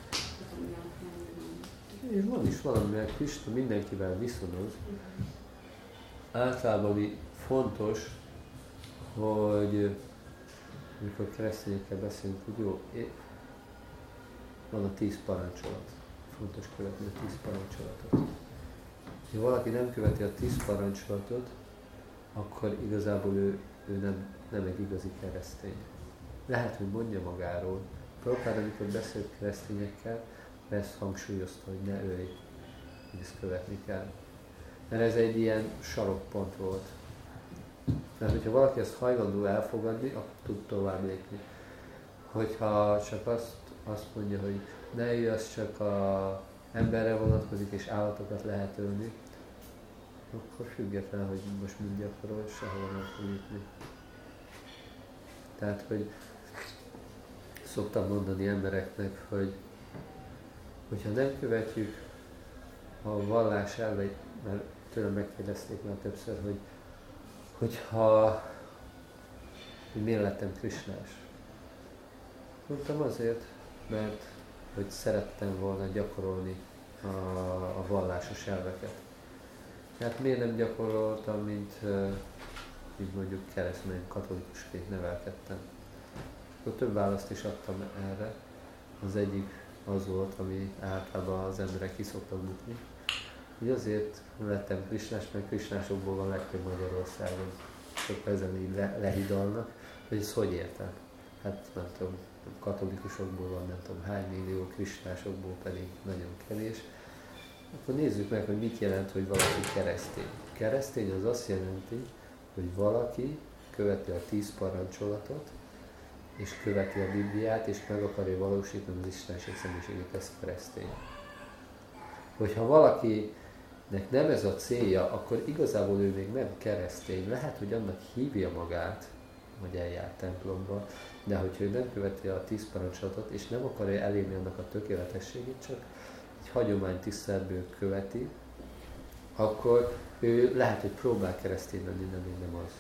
és van is valami, mert Krishna mindenkivel viszonyos. Általában ami fontos, hogy amikor keresztényekkel beszélünk, hogy jó, van a 10 parancsolat. Fontos követni a 10 parancsolatot. Ha valaki nem követi a 10 parancsolatot, akkor igazából ő nem egy igazi keresztény. Lehet, hogy mondja magáról. Prabhupád, amikor beszélt keresztényekkel, ezt hangsúlyozta, hogy ne ölj, hogy ezt követni kell. Mert ez egy ilyen sarokpont volt. Mert hogyha valaki ezt hajlandó elfogadni, akkor tud tovább lépni. Hogyha csak azt mondja, hogy ne jöjj, az csak az emberre vonatkozik és állatokat lehet ölni, akkor független, hogy most mind gyakorol, sehol nem fog jutni. Tehát, hogy szoktam mondani embereknek, hogyha nem követjük a vallás elveit, mert tőlem megkérdezték már többször, hogy hogy miért lettem krisnás. Mondtam azért, mert hogy szerettem volna gyakorolni a vallásos elveket. Tehát miért nem gyakoroltam, mint mondjuk keresztény katolikusként nevelkedtem. Akkor több választ is adtam erre. Az egyik az volt, ami általában az emberek ki szoktak bukni. Úgy azért lettem krisnás, mert krisnásokból van legtöbb Magyarországon. Sok ezen így lehidalnak, hogy ezt hogy értem? Hát nem tudom, katolikusokból van nem tudom hány millió, krisnásokból pedig nagyon kevés. Akkor nézzük meg, hogy mit jelent, hogy valaki keresztény. Keresztény az azt jelenti, hogy valaki követi a 10 parancsolatot, és követi a Bibliát, és meg akarja valósítani az Istenség személyiségét, ez keresztény. Hogyha valakinek nem ez a célja, akkor igazából ő még nem keresztény. Lehet, hogy annak hívja magát, hogy eljár templomba, de hogyha ő nem követi a 10 parancsolatot, és nem akarja elérni annak a tökéletességét, csak egy hagyománytiszteletből követi, akkor ő lehet, hogy próbál keresztény lenni, de még nem az.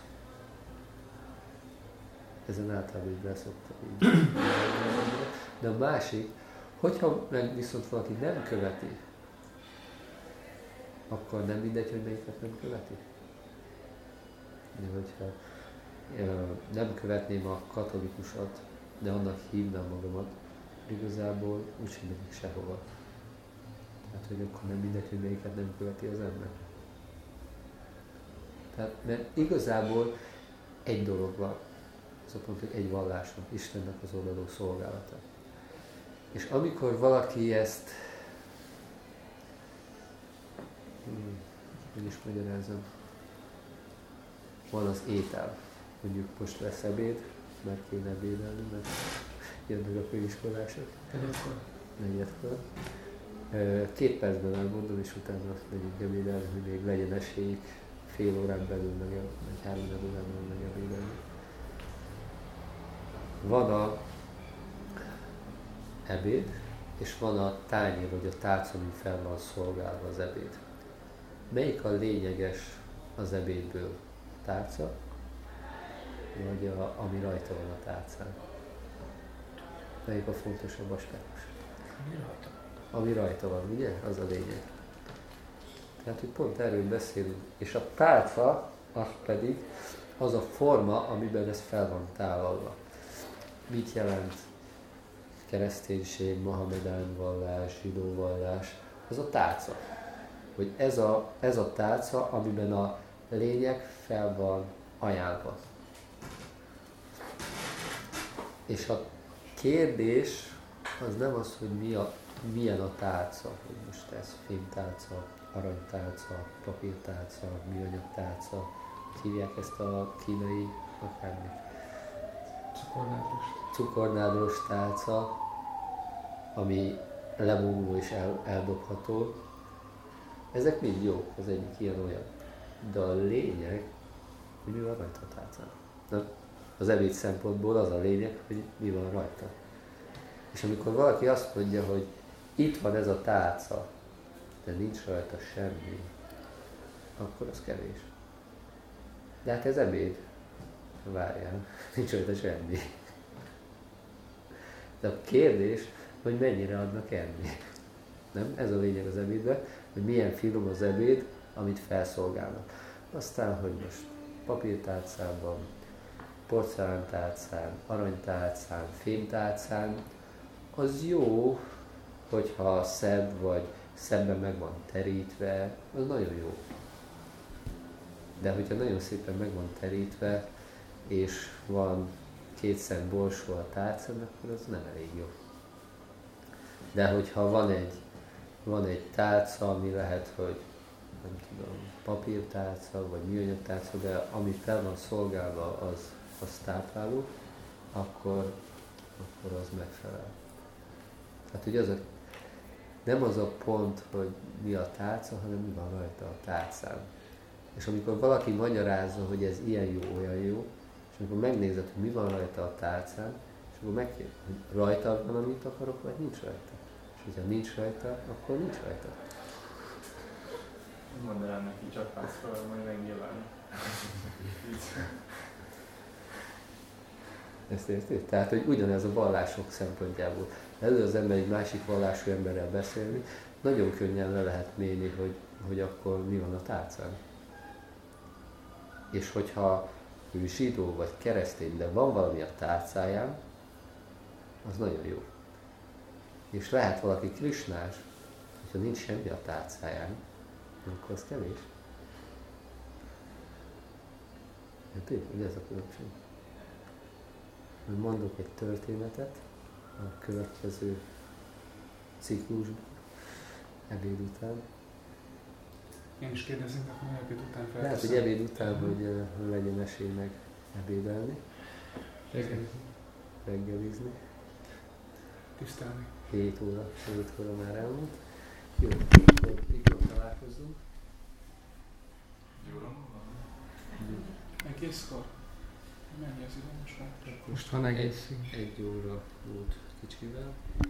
Ezen általában így leszoktak így. De a másik, hogyha meg viszont valaki nem követi, akkor nem mindegy, hogy melyiket nem követi. De hogyha nem követném a katolikusat, de annak hívnám magamat, igazából úgysem megyek sehova. Tehát, hogy akkor nem mindegy, hogy melyiket nem követi az ember. Tehát, mert igazából egy dolog van, az a pont, hogy egy vallás van, Istennek az odaadó szolgálata. És amikor valaki ezt, hogy is magyarázom, van az étel, mondjuk most lesz ebéd, mert kéne ebédelni, mert jönnek a főiskolások. Negyedkor. 2 percben elmondom, és utána azt megyünk ebédelni, hogy még legyen esélyük fél órán belül, meg 3 órán belül meg ebédelni. Van a ebéd, és van a tányér, vagy a tálca, ami fel van szolgálva az ebéd. Melyik a lényeges az ebédből? A tálca, vagy ami rajta van a tálcán? Melyik a fontosabb aspektus? Ami rajta van, ugye? Az a lényeg. Tehát, hogy pont erről beszélünk. És a tálca, az pedig az a forma, amiben ez fel van tálalva. Mit jelent kereszténység, mohamedán vallás, zsidó vallás? Az a tálca. Hogy ez a tálca, amiben a lényeg fel van ajánlva. És a kérdés az nem az, hogy milyen a tálca, hogy most ez fémtálca, aranytálca, papírtálca, műanyagtálca, hívják ezt a kínai akármit? Cukornádros tálca, ami lebomló és eldobható. Ezek mind jók, az egyik ilyen-olyan. De a lényeg, hogy mi van rajta a tálcán. Na, az ebéd szempontból az a lényeg, hogy mi van rajta. És amikor valaki azt mondja, hogy itt van ez a tálca, de nincs rajta semmi, akkor az kevés. De hát ez ebéd. Várjál, nincs rajta semmi. De a kérdés, hogy mennyire adnak enni. Nem? Ez a lényeg az ebédben, hogy milyen finom az ebéd, amit felszolgálnak. Aztán, hogy most papírtálcában, porcelántálcán, aranytálcán, fémtálcán, az jó, hogyha szebb, vagy szebben meg van terítve, az nagyon jó. De hogyha nagyon szépen meg van terítve, és van 2 szem borsó a tálcán, akkor az nem elég jó. De hogyha van egy tálca, ami lehet, hogy nem tudom, papírtálca, vagy műanyagtálca, de ami fel van szolgálva, az tápláló, akkor az megfelel. Tehát ugye nem az a pont, hogy mi a tálca, hanem mi van rajta a tálcán. És amikor valaki magyarázza, hogy ez ilyen jó, olyan jó, és amikor megnézed, hogy mi van rajta a tálcán, és akkor megkérdez, hogy rajta van, amit akarok, vagy nincs rajta. És hogyha nincs rajta, akkor nincs rajta. Mondd el neki, csak pászol, majd megnyilván. Ezt érted? Tehát, hogy ugyanez a vallások szempontjából. Elő az ember egy másik vallású emberrel beszélni, nagyon könnyen le lehet mérni, hogy akkor mi van a tálcán. És hogyha ő zsidó vagy keresztény, de van valami a tálcáján, az nagyon jó. És lehet valaki krisnás, hogyha nincs semmi a tálcáján, akkor az kevés. Érted? Ugye ez a különbség? Mondok egy történetet a következő ciklusban, ebéd után. Én is kérdezem, hogy ebéd után felteszem. Lehet, hogy ebéd után, hogy legyen esély meg ebédelni. Reggelizni. Tisztelni. 7 óra már elmúlt. Jó, mikor találkozunk? Egészkor? Mennyi az idő most már? Most van egész 1 óra múlt kicsivel.